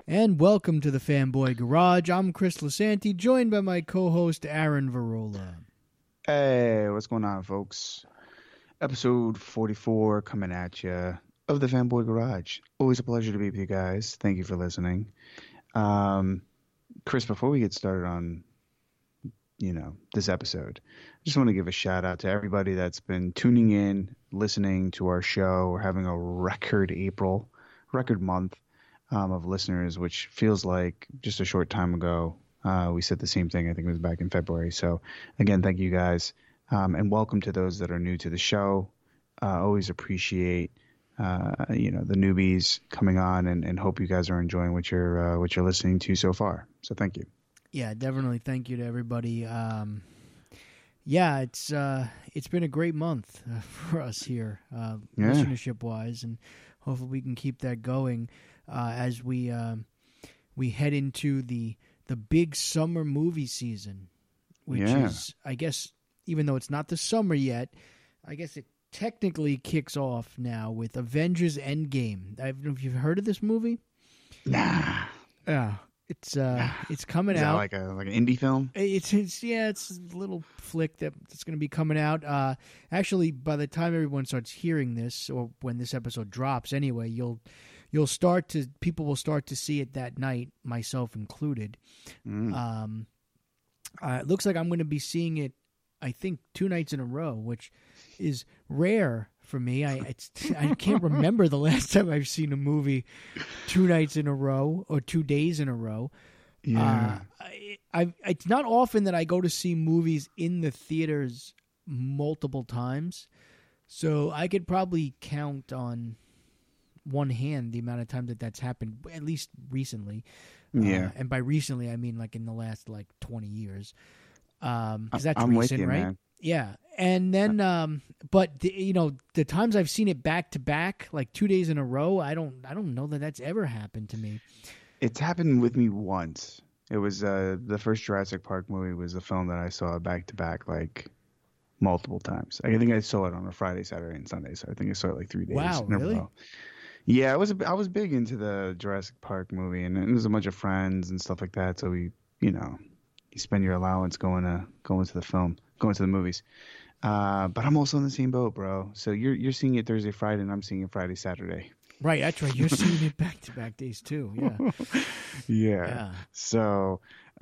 And welcome to the Fanboy Garage. I'm Chris Lasanti, joined by my co-host Aaron Varola. Hey, what's going on, folks? Episode 44 coming at you of the Fanboy Garage. Always a pleasure to be with you guys. Thank you for listening. Chris, before we get started on, this episode, I just want to give a shout out to everybody that's been tuning in, listening to our show. We're having a record month of listeners, which feels like just a short time ago. We said the same thing. I think it was back in February. So again, thank you guys. And welcome to those that are new to the show. Always appreciate, the newbies coming on and hope you guys are enjoying what you're listening to so far. So thank you. Yeah, definitely thank you to everybody. It's been a great month for us here, listenership-wise, and hopefully we can keep that going as we head into the big summer movie season, which is, I guess, even though it's not the summer yet, I guess it technically kicks off now with Avengers Endgame. I don't know if you've heard of this movie. Nah. Yeah. It's coming out. Like an indie film? It's a little flick that's going to be coming out. Actually, by the time everyone starts hearing this, or when this episode drops, anyway, people will start to see it that night, myself included. It looks like I'm going to be seeing it, I think, 2 nights in a row, which is rare for me. I can't remember the last time I've seen a movie 2 nights in a row or 2 days in a row. Yeah. It's not often that I go to see movies in the theaters multiple times, so I could probably count on one hand the amount of times that's happened, at least recently. Yeah. And by recently, I mean like in the last 20 years. Because that's I'm recent, with you, right? man. Yeah. And then, but the times I've seen it back to back, like 2 days in a row, I don't know that that's ever happened to me. It's happened with me once. It was the first Jurassic Park movie was a film that I saw back to back multiple times. I think I saw it on a Friday, Saturday, and Sunday. So I think I saw it 3 days Wow, in a really? row. Yeah, I was big into the Jurassic Park movie, and it was a bunch of friends and stuff like that. So we, you spend your allowance going to the movies. But I'm also in the same boat, bro. So you're seeing it Thursday, Friday, and I'm seeing it Friday, Saturday. Right, that's right. You're seeing it back to back days too. Yeah. Yeah. So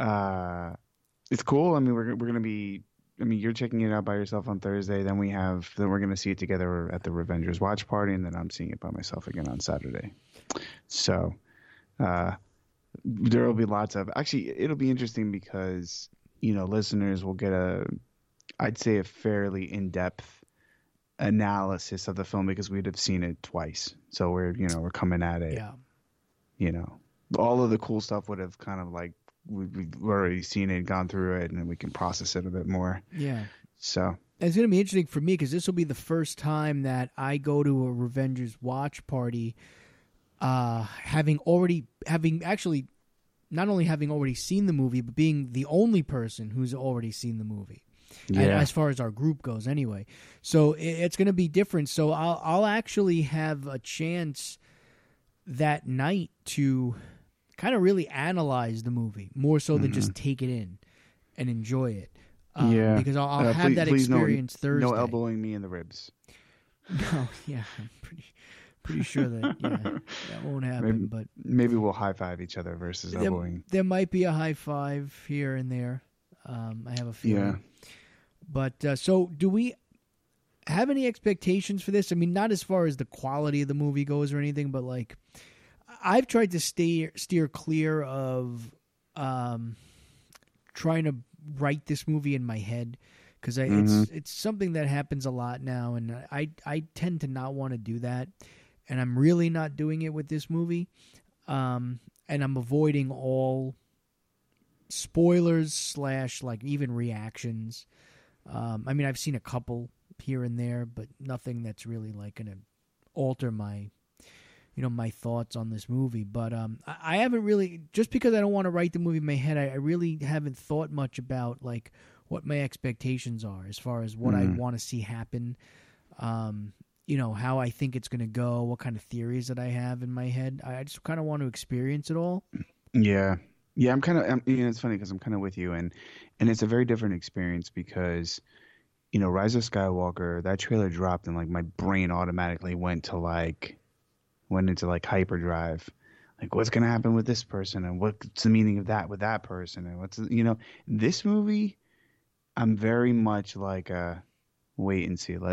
it's cool. I mean, we're gonna be. I mean, you're checking it out by yourself on Thursday. Then we're gonna see it together at the Revengers watch party, and then I'm seeing it by myself again on Saturday. So there will be lots of. Actually, it'll be interesting because listeners will get I'd say a fairly in-depth analysis of the film because we'd have seen it twice. So we're coming at it. Yeah. All of the cool stuff would have kind of we've already seen it, gone through it, and then we can process it a bit more. Yeah. So it's going to be interesting for me because this will be the first time that I go to a Revengers watch party, having actually not only having already seen the movie, but being the only person who's already seen the movie. Yeah. As far as our group goes, anyway. So it's going to be different. So I'll actually have a chance that night to kind of really analyze the movie more so than just take it in and enjoy it. Because I'll have that experience Thursday. No elbowing me in the ribs. No, yeah, I'm pretty sure that that won't happen. But maybe we'll high five each other versus elbowing. There might be a high five here and there. I have a feeling. Yeah. But so do we have any expectations for this? I mean, not as far as the quality of the movie goes or anything, but I've tried to steer clear of trying to write this movie in my head because it's something that happens a lot now, and I tend to not want to do that, and I'm really not doing it with this movie, and I'm avoiding all spoilers / even reactions. I mean, I've seen a couple here and there, but nothing that's really going to alter my my thoughts on this movie. But I haven't really, just because I don't want to write the movie in my head, I really haven't thought much about what my expectations are as far as what I want to see happen. how I think it's going to go, what kind of theories that I have in my head. I just kind of want to experience it all. Yeah. Yeah, I'm kind of, it's funny because I'm kind of with you, and it's a very different experience because, Rise of Skywalker, that trailer dropped and like my brain automatically went into like hyperdrive. Like what's going to happen with this person and what's the meaning of that with that person and this movie, I'm very much like wait and see.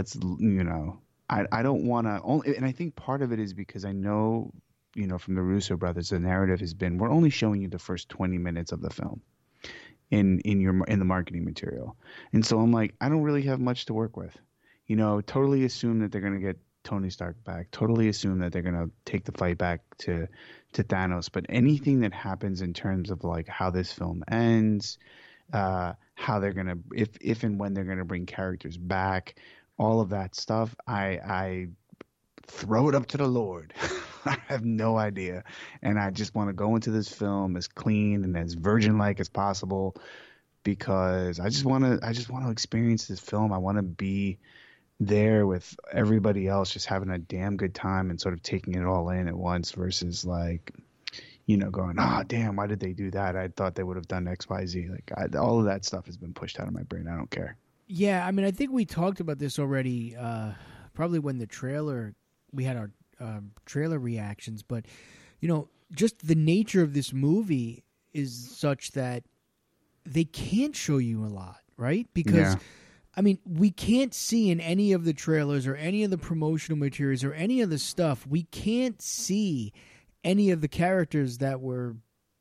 I don't want to only, and I think part of it is because I know, from the Russo brothers, the narrative has been we're only showing you the first 20 minutes of the film in the marketing material, and so I'm like, I don't really have much to work with. Totally assume that they're gonna get Tony Stark back. Totally assume that they're gonna take the fight back to Thanos. But anything that happens in terms of like how this film ends, how they're gonna if and when they're gonna bring characters back, all of that stuff, I throw it up to the Lord. I have no idea, and I just want to go into this film as clean and as virgin-like as possible because I just want to experience this film. I want to be there with everybody else, just having a damn good time and sort of taking it all in at once versus like, going, oh, damn, why did they do that? I thought they would have done X, Y, Z. Like all of that stuff has been pushed out of my brain. I don't care. Yeah, I mean, I think we talked about this already, probably when we had our trailer reactions, but, just the nature of this movie is such that they can't show you a lot, right? Because, I mean, we can't see in any of the trailers or any of the promotional materials or any of the stuff, we can't see any of the characters that were,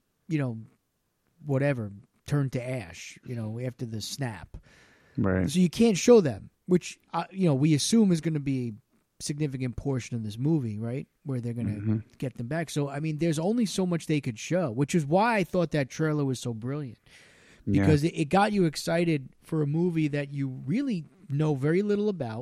whatever, turned to ash, after the snap. Right. So you can't show them, which, we assume is going to be a significant portion of this movie, right? Where they're going to get them back. So, I mean, there's only so much they could show, which is why I thought that trailer was so brilliant. Because it got you excited for a movie that you really know very little about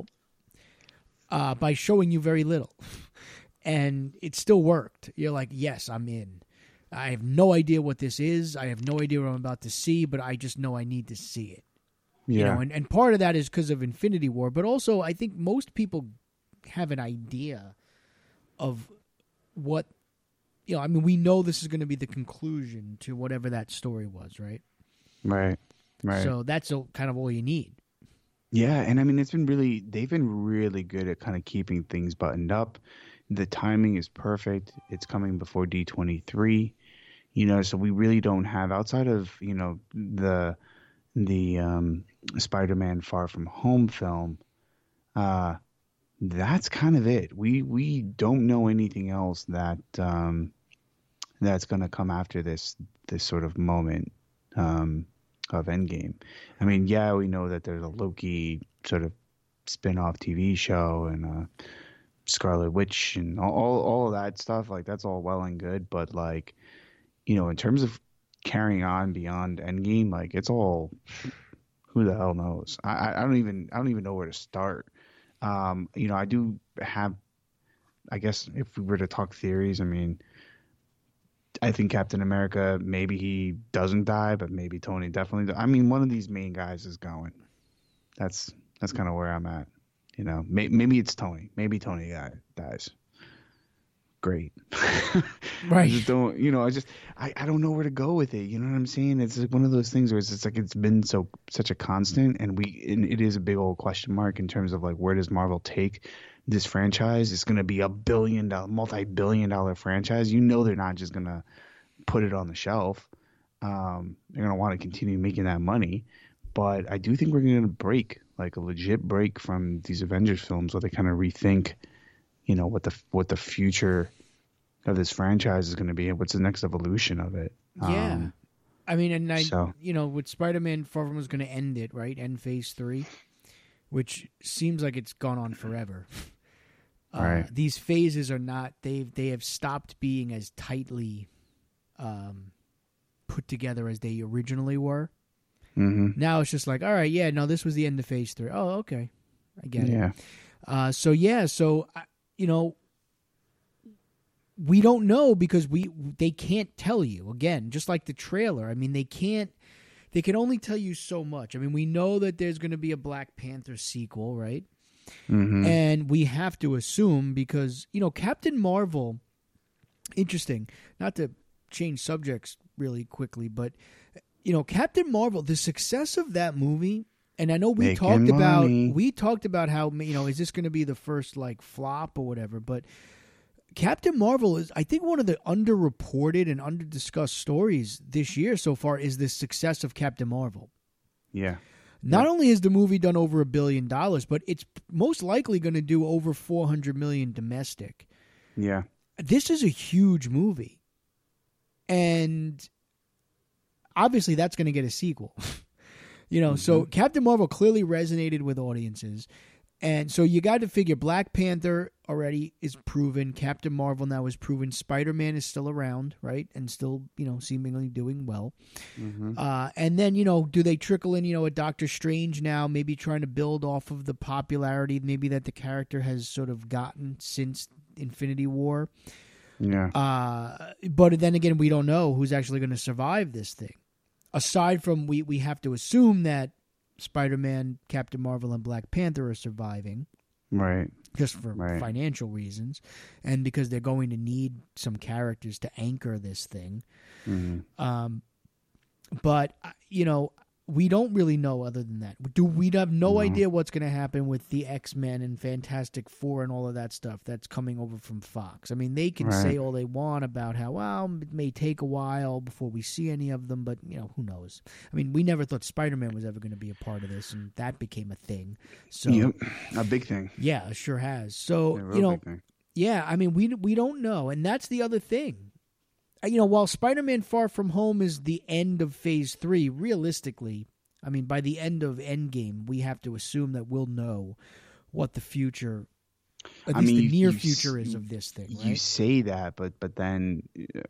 by showing you very little. And it still worked. You're like, yes, I'm in. I have no idea what this is. I have no idea what I'm about to see, but I just know I need to see it. Yeah. And part of that is because of Infinity War, but also I think most people have an idea of what, I mean, we know this is going to be the conclusion to whatever that story was, right? Right. So that's kind of all you need. Yeah, and I mean, they've been really good at kind of keeping things buttoned up. The timing is perfect. It's coming before D23, so we really don't have, outside of, the Spider-Man Far From Home film, that's kind of it. We don't know anything else that that's going to come after this sort of moment of Endgame. I mean, yeah, we know that there's a Loki sort of spin-off TV show and Scarlet Witch and all of that stuff. Like that's all well and good, but like, in terms of carrying on beyond Endgame, like it's all, who the hell knows? I don't even know where to start. I do have, I guess if we were to talk theories, I mean, I think Captain America, maybe he doesn't die, but maybe Tony definitely I mean, one of these main guys is going. That's kind of where I'm at. Maybe it's Tony. Maybe Tony dies. Great. Right. I just don't, I don't know where to go with it. You know what I'm saying? It's like one of those things where it's like it's been such a constant, and it is a big old question mark in terms of like where does Marvel take this franchise? It's going to be a multi-billion-dollar franchise. They're not just going to put it on the shelf. They're going to want to continue making that money. But I do think we're going to break, like a legit break from these Avengers films where they kind of rethink, what the future of this franchise is going to be and what's the next evolution of it. Yeah. I mean, and with Spider-Man, Far From was going to end it, right? End Phase 3, which seems like it's gone on forever. Right. These phases are not, they have stopped being as tightly put together as they originally were. Mm-hmm. Now it's just like, all right, yeah, no, this was the end of Phase 3. Oh, okay. I get it. We don't know because they can't tell you. Again, just like the trailer. I mean, they can only tell you so much. I mean, we know that there's going to be a Black Panther sequel, right? And we have to assume because, Captain Marvel, interesting, not to change subjects really quickly, but, Captain Marvel, the success of that movie, and I know we talked about how, is this going to be the first like flop or whatever, but Captain Marvel is, I think, one of the underreported and underdiscussed stories this year so far is the success of Captain Marvel. Yeah. Not only has the movie done over $1 billion, but it's most likely going to do over $400 million domestic. Yeah. This is a huge movie. And obviously that's going to get a sequel. So Captain Marvel clearly resonated with audiences. And so you got to figure Black Panther already is proven. Captain Marvel now is proven. Spider-Man is still around, right? And still, seemingly doing well. And then, do they trickle in, a Doctor Strange now, maybe trying to build off of the popularity maybe that the character has sort of gotten since Infinity War? Yeah. But then again, we don't know who's actually going to survive this thing. Aside from we have to assume that Spider-Man, Captain Marvel, and Black Panther are surviving. Right. Just for financial reasons. And because they're going to need some characters to anchor this thing. But, we don't really know other than that. We have no idea what's going to happen with the X-Men and Fantastic Four and all of that stuff that's coming over from Fox. I mean, they can say all they want about how, it may take a while before we see any of them, but, who knows? I mean, we never thought Spider-Man was ever going to be a part of this, and that became a thing. So, a big thing. Yeah, it sure has. So, big thing. Yeah, I mean, we don't know, and that's the other thing. While Spider-Man Far From Home is the end of Phase 3, realistically, I mean, by the end of Endgame, we have to assume that we'll know what the future, at least the near future is of this thing, right? You say that, but then,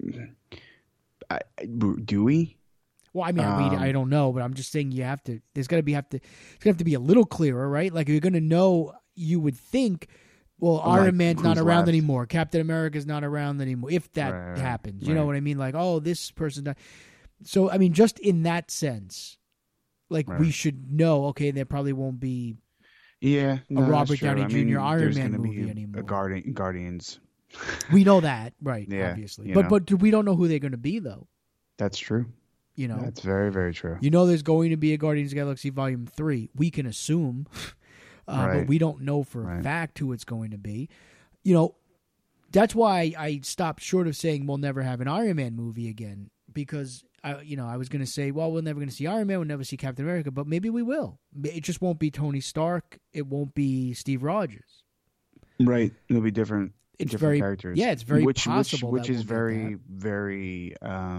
do we? Well, I mean, I don't know, but I'm just saying you have to. It's going to have to be a little clearer, right? Like, if you're going to know, you would think. Well, Iron Man's not around anymore. Captain America's not around anymore. If that happens, you know what I mean? Like, this person died. So, I mean, just in that sense, like we should know. Okay, there probably won't be. A Robert Downey Jr. Iron Man movie anymore. Guardians. We know that, right? Yeah, obviously, but we don't know who they're going to be, though. That's true. That's very, very true. There's going to be a Guardians of the Galaxy Volume 3. We can assume. But we don't know for a fact who it's going to be. That's why I stopped short of saying we'll never have an Iron Man movie again. Because, I was going to say, well, we're never going to see Iron Man. We'll never see Captain America. But maybe we will. It just won't be Tony Stark. It won't be Steve Rogers. Right. It'll be different characters. Yeah, it's very possible. Which is very, very...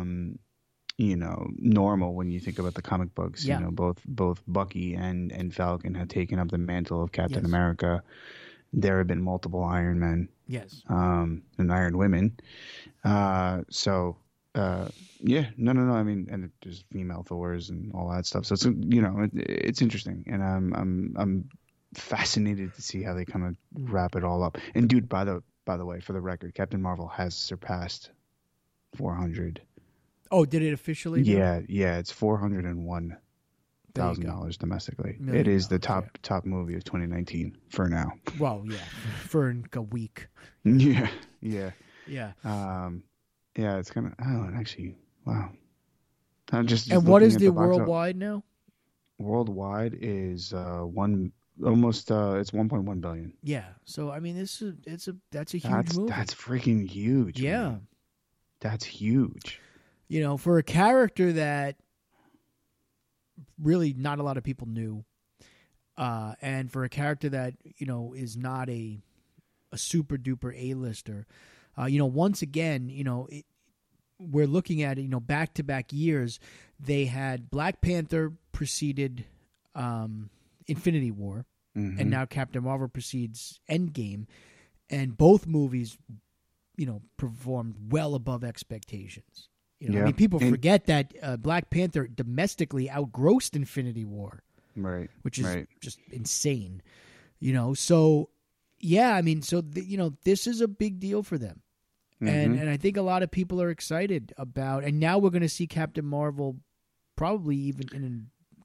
normal when you think about the comic books. Yeah. Both Bucky and Falcon have taken up the mantle of Captain America. There have been multiple Iron Men. Yes. And Iron Women. No. I mean, and there's female Thors and all that stuff. So it's it's interesting, and I'm fascinated to see how they kind of wrap it all up. And dude, by the way, for the record, Captain Marvel has surpassed 400. Oh, did it officially? Yeah, it's $401,000 domestically. It is the top movie of 2019 for now. Well, yeah, for a week. Yeah. Yeah. It's kind of actually wow. I'm just and what is the worldwide now? Worldwide is almost it's 1.1 billion. Yeah. So I mean, that's a huge movie. That's freaking huge. Yeah. Man. That's huge. For a character that really not a lot of people knew, and for a character that, is not a super duper A-lister, once again, we're looking at it, back-to-back years, they had Black Panther preceded Infinity War, and now Captain Marvel precedes Endgame, and both movies, performed well above expectations. I mean, people forget that Black Panther domestically outgrossed Infinity War, right? Which is just insane, So, yeah, I mean, this is a big deal for them, and I think a lot of people are excited about. And now we're going to see Captain Marvel, probably even in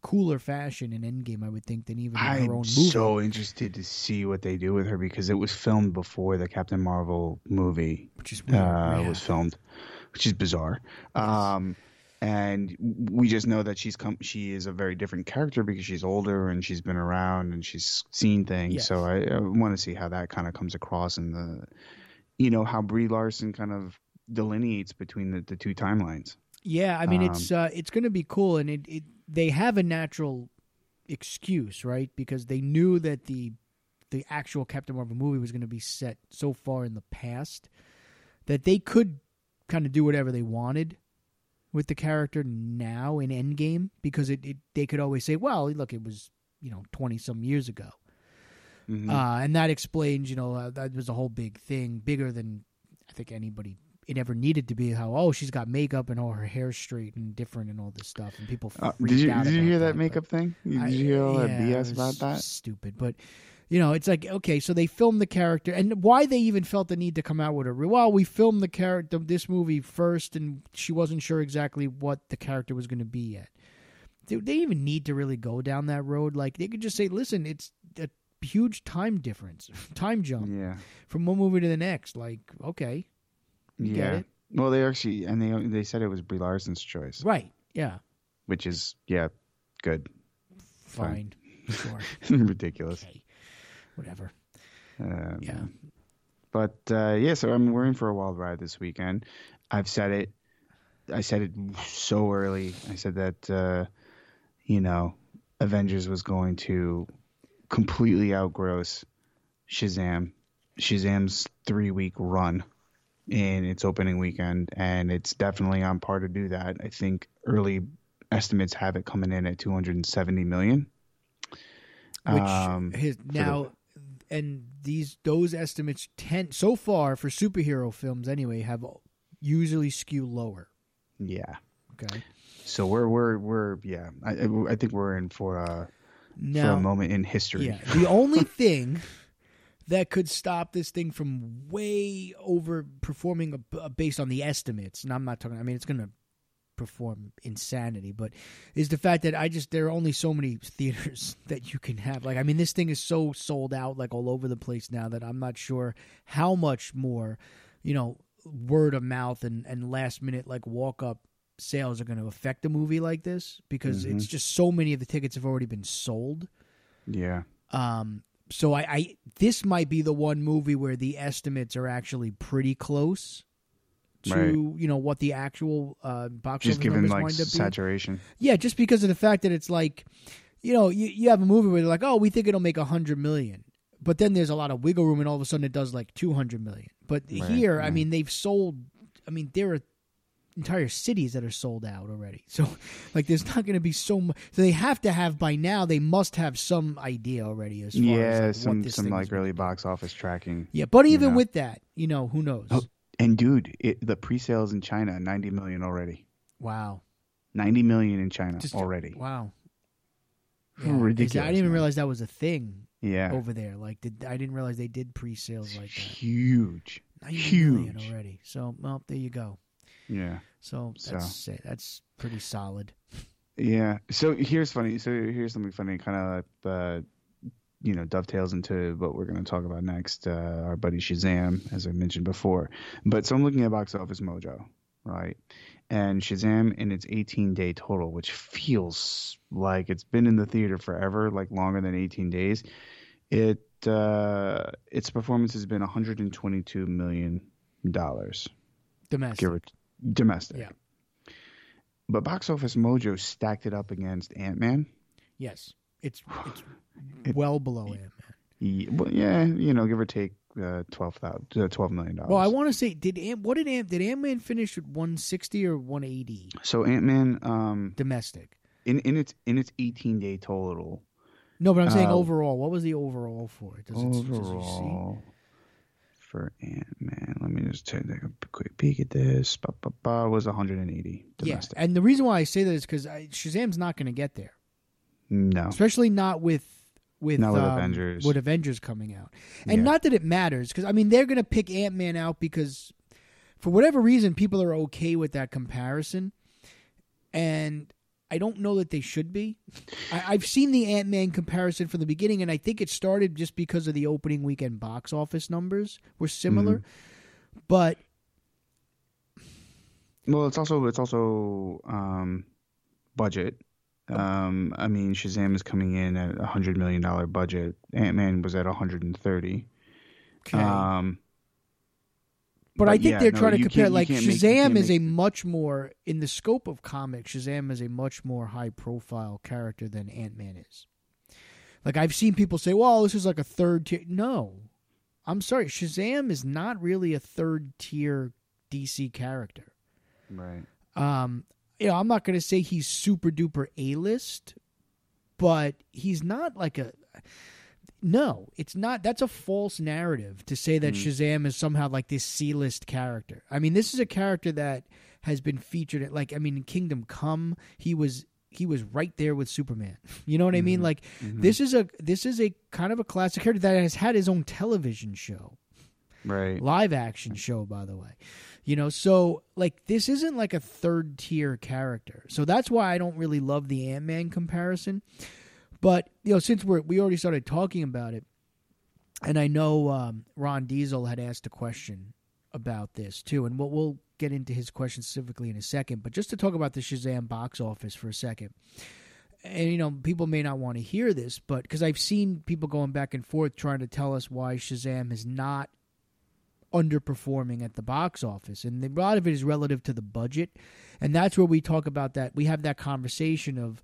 cooler fashion in Endgame, I would think, than even in her own I'm movie. so interested to see what they do with her because it was filmed before the Captain Marvel movie Which is weird. was filmed, which is bizarre. And we just know that she is a very different character because she's older and she's been around and she's seen things. Yes. So I want to see how that kind of comes across in how Brie Larson kind of delineates between the two timelines. Yeah, I mean it's going to be cool, and they have a natural excuse, right? Because they knew that the actual Captain Marvel movie was going to be set so far in the past that they could kind of do whatever they wanted with the character now in Endgame, because they could always say, well, look, it was 20 some years ago. Mm-hmm. And that explains, that was a whole big thing, bigger than I think it ever needed to be, how, she's got makeup and all her hair straight and different and all this stuff. And people freaked out. Did you hear that but makeup thing? Did you hear all that BS about that? Stupid. But, it's like, okay, so they filmed the character. And why they even felt the need to come out with her. Well, we filmed the character, this movie first, and she wasn't sure exactly what the character was going to be yet. They even need to really go down that road. Like, they could just say, listen, it's a huge time difference, time jump from one movie to the next. Like, okay, get it. Well, they actually, and they said it was Brie Larson's choice, right? Yeah, which is good, fine, sure, ridiculous, okay. Whatever. But so we're in for a wild ride this weekend. I've said it. I said it so early. I said that Avengers was going to completely outgross Shazam. Shazam's 3-week run in its opening weekend, and it's definitely on par to do that. I think early estimates have it coming in at $270 million. Those estimates tend, so far for superhero films anyway, have usually skew lower. Yeah. Okay. So we're I think we're in for a moment in history. Yeah. The only thing that could stop this thing from way overperforming based on the estimates, and I'm not talking, it's going to perform insanity, but is the fact that there are only so many theaters that you can have. Like, this thing is so sold out, like, all over the place now, that I'm not sure how much more, word of mouth and last minute, like, walk up sales are going to affect a movie like this, because it's just so many of the tickets have already been sold. Yeah. So I this might be the one movie where the estimates are actually pretty close to what the actual box office numbers wind up being. Saturation. Yeah, just because of the fact that it's like, you have a movie where they're like, oh, we think it'll make $100 million, but then there's a lot of wiggle room, and all of a sudden it does like $200 million. But here, they've sold. There are entire cities that are sold out already. So, like, there's not going to be so much. So they have to have, by now, they must have some idea already as far as what this some thing like is early box office tracking. Yeah, but even with that, who knows? Oh, and dude, the pre-sales in China, $90 million already. Wow. $90 million in China already. Wow. Yeah. Ridiculous. I didn't even realize that was a thing. Yeah. Over there, like, I didn't realize they did pre-sales like that. Huge. $90 million already. So, well, there you go. Yeah. So that's pretty solid. Yeah. So here's something funny, kind of dovetails into what we're going to talk about next. Our buddy Shazam, as I mentioned before. But so I'm looking at Box Office Mojo, right? And Shazam in its 18-day total, which feels like it's been in the theater forever, like longer than 18 days. Its performance has been $122 million. Domestic. Yeah. But Box Office Mojo stacked it up against Ant-Man. Yes. It's well below Ant-Man. Yeah, give or take $12 million. Well, I want to say, did Ant-Man finish with 160 or 180? So Ant-Man domestic. In its 18-day total. No, but I'm saying overall. What was the overall for it? Overall for Ant-Man, let me just take a quick peek at this. Was 180 domestic. Yeah, and the reason why I say that is because Shazam's not going to get there. No, especially not with Avengers. With Avengers coming out, and not that it matters, because they're going to pick Ant-Man out because for whatever reason people are okay with that comparison, and I don't know that they should be. I've seen the Ant-Man comparison from the beginning, and I think it started just because of the opening weekend box office numbers were similar. But well, it's also budget. I mean, Shazam is coming in at $100 million budget. Ant-Man was at 130. okay. But I think they're trying to compare. Like Shazam is a much more, in the scope of comics, Shazam is a much more high-profile character than Ant-Man is. Like I've seen people say, "Well, this is like a third tier." No, I'm sorry, Shazam is not really a third-tier DC character. Right. You know, I'm not going to say he's super duper A-list, but he's not like a. No, it's not. That's a false narrative to say that Shazam is somehow like this C-list character. I mean, this is a character that has been featured at, like, I mean, in Kingdom Come, he was right there with Superman. You know what I mean? Like this is a kind of a classic character that has had his own television show. Right. Live action show, by the way. You know, so like this isn't like a third tier character. So that's why I don't really love the Ant-Man comparison. But, you know, since we already started talking about it, and I know Ron Diesel had asked a question about this too, and we'll get into his question specifically in a second, but just to talk about the Shazam box office for a second. And, you know, people may not want to hear this, but because I've seen people going back and forth trying to tell us why Shazam is not underperforming at the box office, and a lot of it is relative to the budget, and that's where we talk about that. We have that conversation of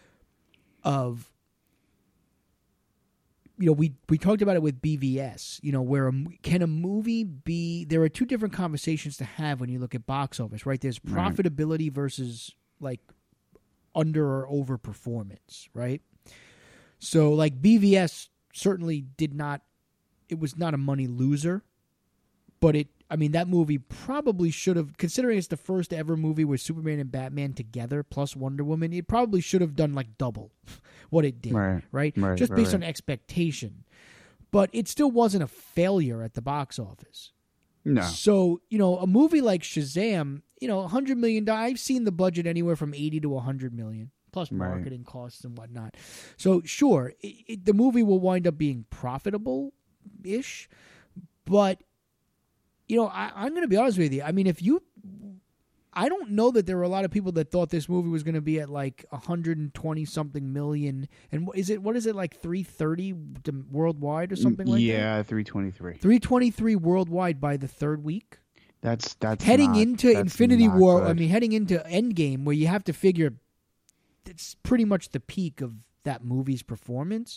you know, we talked about it with BVS, you know, where can a movie be, there are two different conversations to have when you look at box office, right? There's profitability versus like under or over performance, right? So like BVS certainly it was not a money loser, but I mean, that movie probably should have, considering it's the first ever movie with Superman and Batman together plus Wonder Woman, it probably should have done like double what it did, right? Just based on expectation. But it still wasn't a failure at the box office. No. So, you know, a movie like Shazam, you know, $100 million, I've seen the budget anywhere from 80 to 100 million, plus marketing costs and whatnot. So, sure, the movie will wind up being profitable-ish, but you know, I'm going to be honest with you. I mean, I don't know that there were a lot of people that thought this movie was going to be at like 120 something million. And what is it like 330 worldwide or something like that? Yeah, 323. 323 worldwide by the third week. That's heading into Infinity War. Good. I mean, heading into Endgame, where you have to figure it's pretty much the peak of that movie's performance.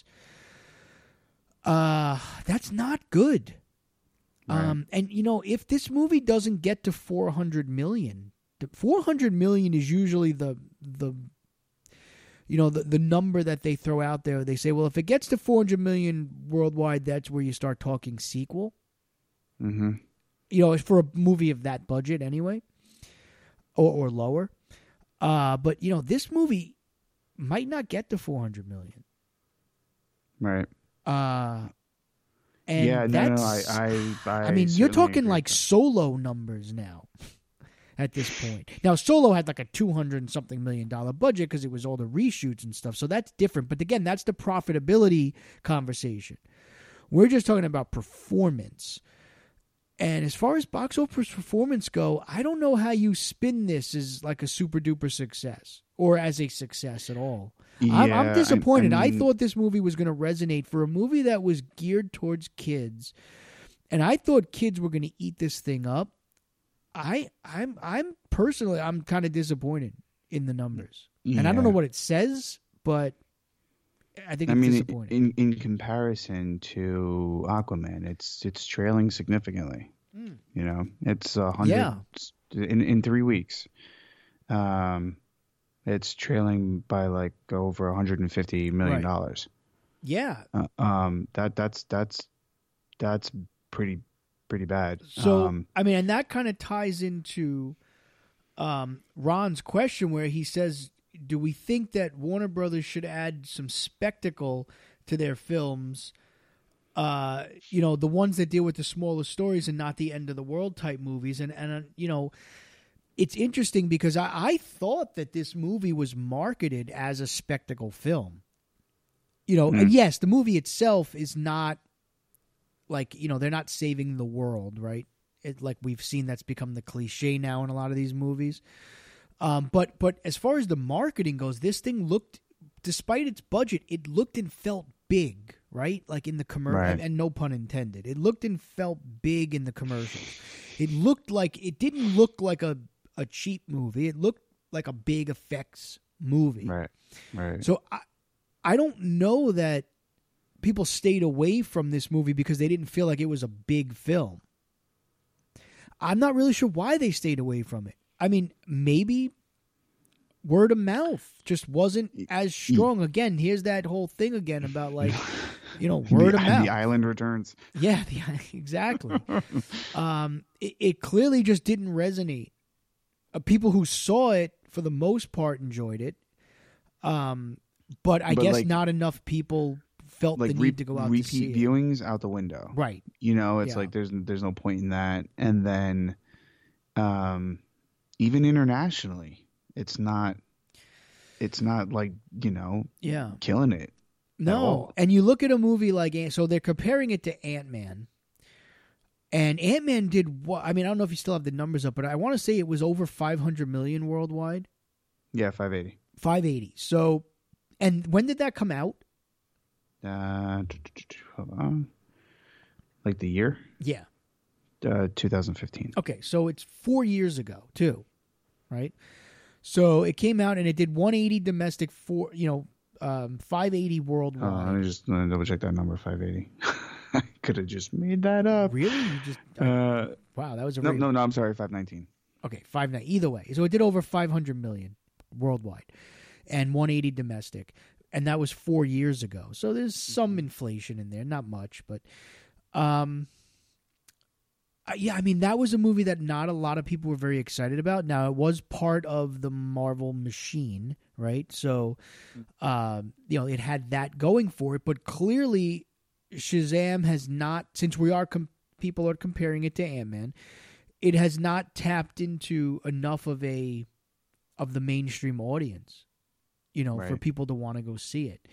That's not good. Right. And you know, if this movie doesn't get to 400 million, 400 million is usually the you know, the number that they throw out there. They say, well, if it gets to 400 million worldwide, that's where you start talking sequel. Mm-hmm. You know, for a movie of that budget anyway, or lower. But you know, this movie might not get to 400 million. Right. And yeah, that's, I mean, you're talking like Solo numbers now at this point. Now, Solo had like a $200-something million budget because it was all the reshoots and stuff, so that's different. But again, that's the profitability conversation. We're just talking about performance. And as far as box office performance go, I don't know how you spin this as like a super-duper success or as a success at all. Yeah, I'm disappointed. I thought this movie was going to resonate for a movie that was geared towards kids, and I thought kids were going to eat this thing up. I'm personally, I'm kind of disappointed in the numbers, and I don't know what it says, but I think it's disappointing. In comparison to Aquaman, it's trailing significantly. You know, it's 100 in 3 weeks. It's trailing by like over $150 million. Right. Yeah. That's pretty bad. So I mean, and that kind of ties into Ron's question where he says, do we think that Warner Brothers should add some spectacle to their films? You know, the ones that deal with the smaller stories and not the end of the world type movies. And you know, it's interesting because I thought that this movie was marketed as a spectacle film. And yes, the movie itself is not like, they're not saving the world, right? Like we've seen, that's become the cliche now in a lot of these movies. But as far as the marketing goes, this thing looked, despite its budget, it looked and felt big, right? Like in the commercial, Right. and no pun intended. It looked and felt big in the commercials. It didn't look like a cheap movie. It looked like a big effects movie. Right. So I don't know that people stayed away from this movie because they didn't feel like it was a big film. I'm not really sure why they stayed away from it. I mean, maybe word of mouth just wasn't as strong. Again, here's that whole thing again about like, word of mouth. The island returns. Yeah, exactly. It clearly just didn't resonate. People who saw it, for the most part, enjoyed it. But I guess like, not enough people felt the need to go out to see repeat it. viewings out the window. Right. It's like there's no point in that. And then even internationally, it's not like, killing it. No. And you look at a movie like, so they're comparing it to Ant-Man. And Ant-Man did what? I mean, I don't know if you still have the numbers up, but I want to say it was over 500 million worldwide. Yeah, 580. 580. So, and when did that come out? Hold on. Like the year? Yeah. 2015. Okay, so it's 4 years ago too, right? So it came out and it did 180 domestic, 580 worldwide. Let me double check that number. 580. I could have just made that up. Really? You just wow, that was a no. I'm sorry, 519. Okay, 590. Either way, so it did over 500 million worldwide, and 180 domestic, and that was 4 years ago. So there's some inflation in there, not much, but yeah, I mean, that was a movie that not a lot of people were very excited about. Now, it was part of the Marvel machine, right? So, it had that going for it, but clearly Shazam has not, since people are comparing it to Ant-Man, it has not tapped into enough of the mainstream audience, Right. for people to want to go see it.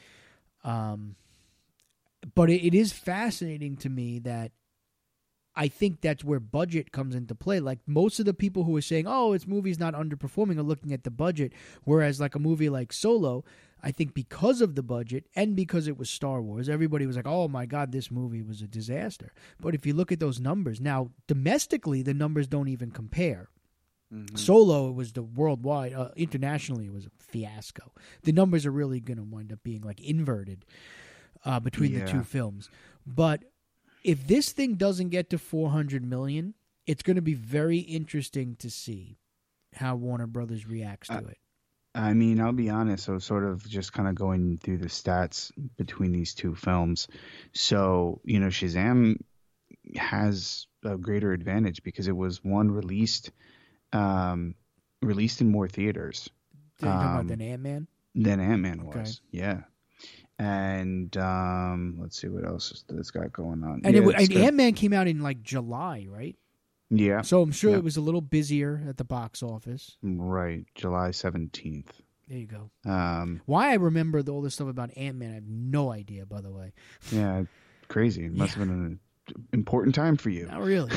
But it is fascinating to me that I think that's where budget comes into play. Like most of the people who are saying, "Oh, this movie's not underperforming," are looking at the budget, whereas like a movie like Solo, I think because of the budget and because it was Star Wars, everybody was like, "Oh my God, this movie was a disaster." But if you look at those numbers now, domestically, the numbers don't even compare. Mm-hmm. Solo, it was the worldwide, internationally, it was a fiasco. The numbers are really going to wind up being like inverted between the two films, but if this thing doesn't get to 400 million, it's going to be very interesting to see how Warner Brothers reacts to it. I mean, I'll be honest. So sort of just kind of going through the stats between these two films. So, Shazam has a greater advantage because it was released in more theaters. Than Ant-Man? Than Ant-Man was. Okay. Yeah. And let's see what else has this got going on. And, Ant-Man came out in like July, right? Yeah. So I'm sure it was a little busier at the box office. Right, July 17th. There you go. Why I remember all this stuff about Ant-Man, I have no idea. By the way. Yeah, crazy. It must have been an important time for you. Not really.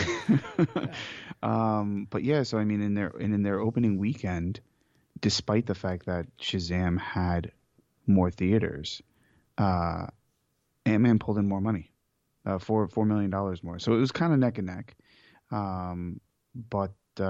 But yeah, so I mean, in their opening weekend, despite the fact that Shazam had more theaters, Ant-Man pulled in more money, $4 million more. So it was kind of neck and neck. But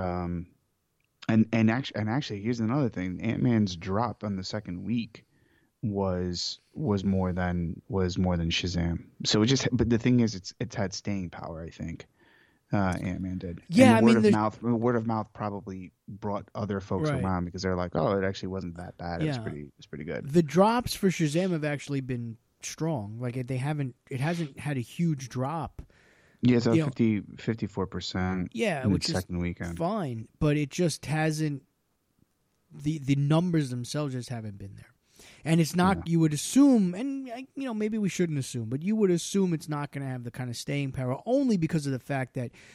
actually, here's another thing: Ant-Man's drop on the second week was more than Shazam. So but the thing is, it's had staying power. I think Ant-Man did. Yeah, and word of mouth probably brought other folks around because they're like, oh, it actually wasn't that bad. Yeah. It's pretty good. The drops for Shazam have actually been strong. Like it hasn't had a huge drop. Yeah, it's 54%. Yeah, in which the second weekend. Fine, but it just hasn't. The numbers themselves just haven't been there, and it's not. Yeah. You would assume, and maybe we shouldn't assume, but you would assume it's not going to have the kind of staying power, only because of the fact that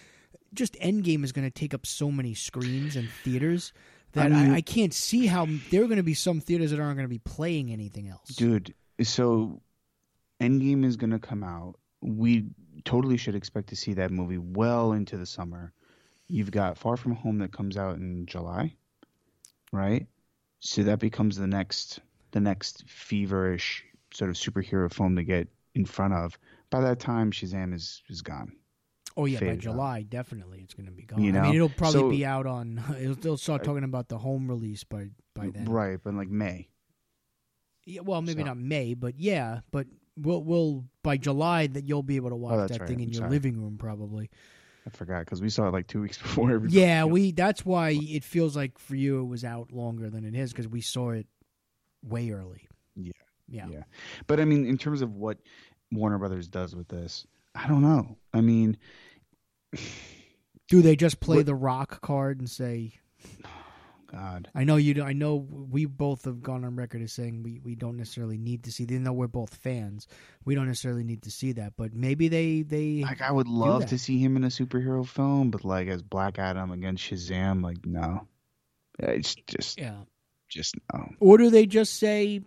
just Endgame is going to take up so many screens and theaters that I can't see how there are going to be some theaters that aren't going to be playing anything else. Dude, so Endgame is going to come out. We totally should expect to see that movie well into the summer. You've got Far From Home that comes out in July, right? So that becomes the next feverish sort of superhero film to get in front of. By that time, Shazam is gone. Oh yeah, by July, definitely it's going to be gone. I mean, it'll probably be out on. They'll start talking about the home release by then, right? But like May. Yeah, well, maybe not May, but yeah, but we'll by July that you'll be able to watch that thing in your living room probably. I forgot because we saw it like 2 weeks before everybody. Yeah, that's why it feels like for you it was out longer than it is because we saw it way early. Yeah. But I mean, in terms of what Warner Brothers does with this, I don't know. I mean, do they just play the Rock card and say, God. I know you. I know we both have gone on record as saying we don't necessarily need to see. Even though we're both fans, we don't necessarily need to see that. But maybe they like. I would love to see him in a superhero film, but like as Black Adam against Shazam, like no, it's just no. Or do they just say,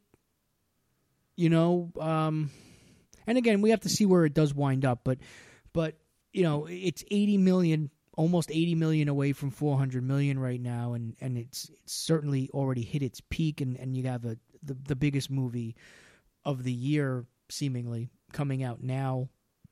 and again we have to see where it does wind up, but it's 80 million. Almost 80 million away from 400 million right now, and it's certainly already hit its peak, and you have the biggest movie of the year seemingly coming out now,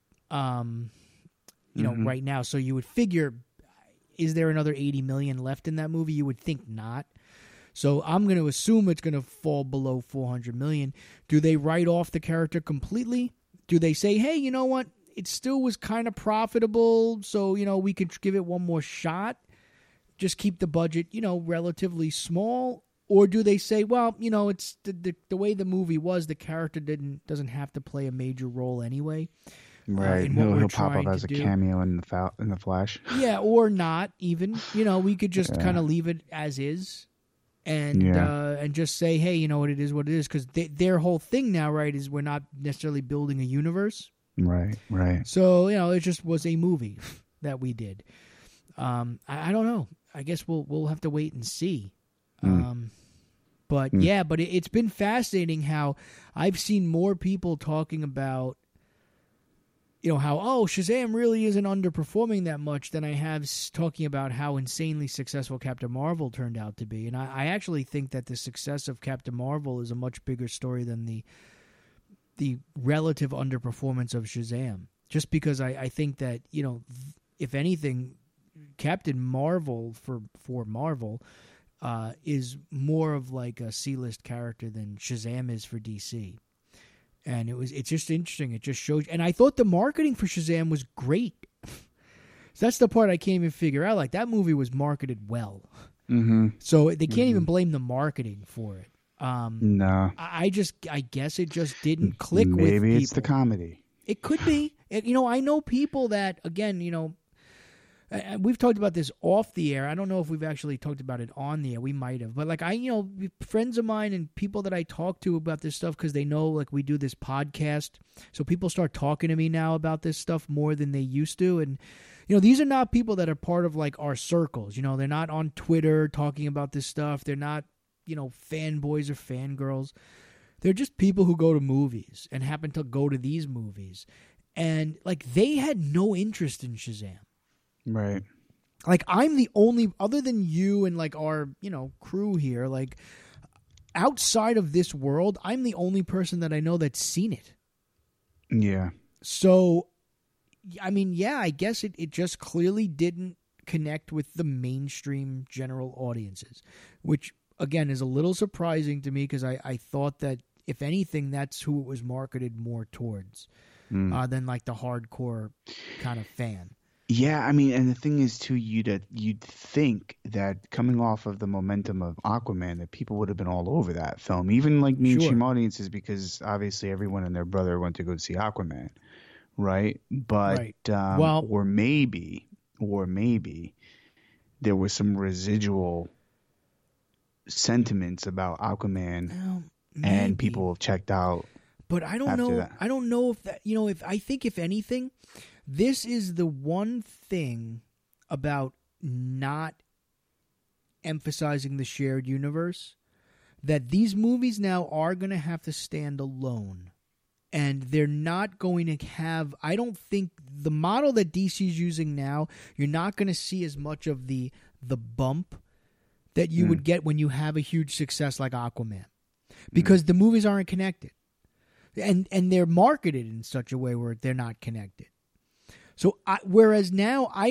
right now. So you would figure, is there another 80 million left in that movie? You would think not. So I'm going to assume it's going to fall below 400 million. Do they write off the character completely? Do they say, hey, you know what? It still was kind of profitable, so, we could give it one more shot. Just keep the budget, relatively small. Or do they say, well, it's the way the movie was, the character doesn't have to play a major role anyway. Right. He'll pop up as a cameo in the Flash. Yeah, or not even. We could just kind of leave it as is. And just say, hey, it is what it is. Because their whole thing now, right, is we're not necessarily building a universe. Right. So, it just was a movie that we did. I don't know. I guess we'll have to wait and see. But it's been fascinating how I've seen more people talking about, how, Shazam really isn't underperforming that much than I have talking about how insanely successful Captain Marvel turned out to be. And I actually think that the success of Captain Marvel is a much bigger story than the relative underperformance of Shazam, just because I think that, if anything, Captain Marvel for Marvel is more of like a C-list character than Shazam is for DC. And it's just interesting. It just shows. And I thought the marketing for Shazam was great. So that's the part I can't even figure out. Like, that movie was marketed well. Mm-hmm. So they can't even blame the marketing for it. No. I guess it just didn't click with people. Maybe it's the comedy. It could be. I know people that, again, we've talked about this off the air. I don't know if we've actually talked about it on the air. We might have. But, like, friends of mine and people that I talk to about this stuff because they know, like, we do this podcast. So people start talking to me now about this stuff more than they used to. And, these are not people that are part of, like, our circles. They're not on Twitter talking about this stuff. They're not, fanboys or fangirls. They're just people who go to movies and happen to go to these movies. And, like, they had no interest in Shazam. Right. Like, I'm the only, other than you and, like, our, crew here, like, outside of this world, I'm the only person that I know that's seen it. Yeah. So, I mean, I guess it just clearly didn't connect with the mainstream general audiences, which, again, is a little surprising to me because I thought that, if anything, that's who it was marketed more towards than, like, the hardcore kind of fan. Yeah, I mean, and the thing is, too, you'd think that coming off of the momentum of Aquaman, that people would have been all over that film, even like mainstream audiences, because obviously everyone and their brother went to go see Aquaman, right? But or maybe there was some residual sentiments about Aquaman, and people have checked out. But I don't know. I don't know if that. If I think, if anything, this is the one thing about not emphasizing the shared universe, that these movies now are going to have to stand alone. And they're not going to have, I don't think, the model that DC's using now, you're not going to see as much of the bump that you would get when you have a huge success like Aquaman. Because the movies aren't connected. And they're marketed in such a way where they're not connected. So whereas the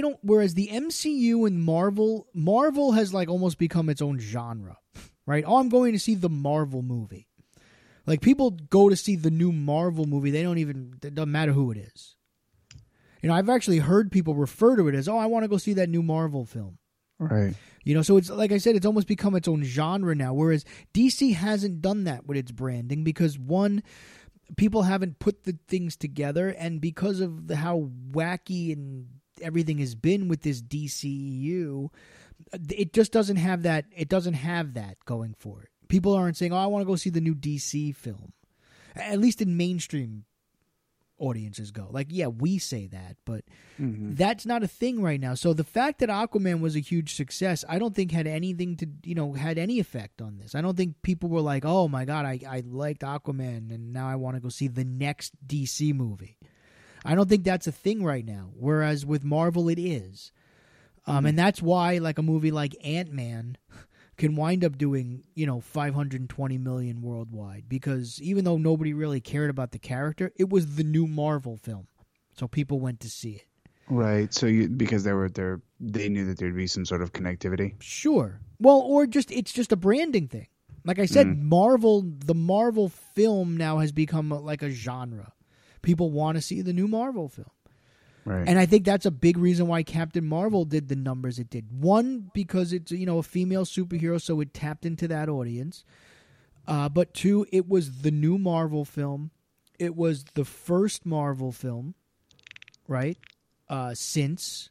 MCU and Marvel has like almost become its own genre, right? Oh, I'm going to see the Marvel movie. Like, people go to see the new Marvel movie. It doesn't matter who it is. You know, I've actually heard people refer to it as, oh, I want to go see that new Marvel film. Right. You know, so it's, like I said, it's almost become its own genre now, whereas DC hasn't done that with its branding because, one, people haven't put the things together, and because of how wacky and everything has been with this DCEU, it just doesn't have that. It doesn't have that going for it. People aren't saying, oh, I want to go see the new DC film. At least in mainstream audiences go. Like, yeah, we say that, but that's not a thing right now. So the fact that Aquaman was a huge success, I don't think had anything to, had any effect on this. I don't think people were like, oh my God, I liked Aquaman and now I want to go see the next DC movie. I don't think that's a thing right now. Whereas with Marvel, it is. And that's why, like, a movie like Ant-Man can wind up doing, $520 million worldwide, because even though nobody really cared about the character, it was the new Marvel film, so people went to see it. Right. So because they knew that there'd be some sort of connectivity. Sure. Well, or it's just a branding thing. Like I said, the Marvel film now has become like a genre. People want to see the new Marvel film. Right. And I think that's a big reason why Captain Marvel did the numbers it did. One, because it's, a female superhero, so it tapped into that audience. But two, it was the new Marvel film. It was the first Marvel film, right? Since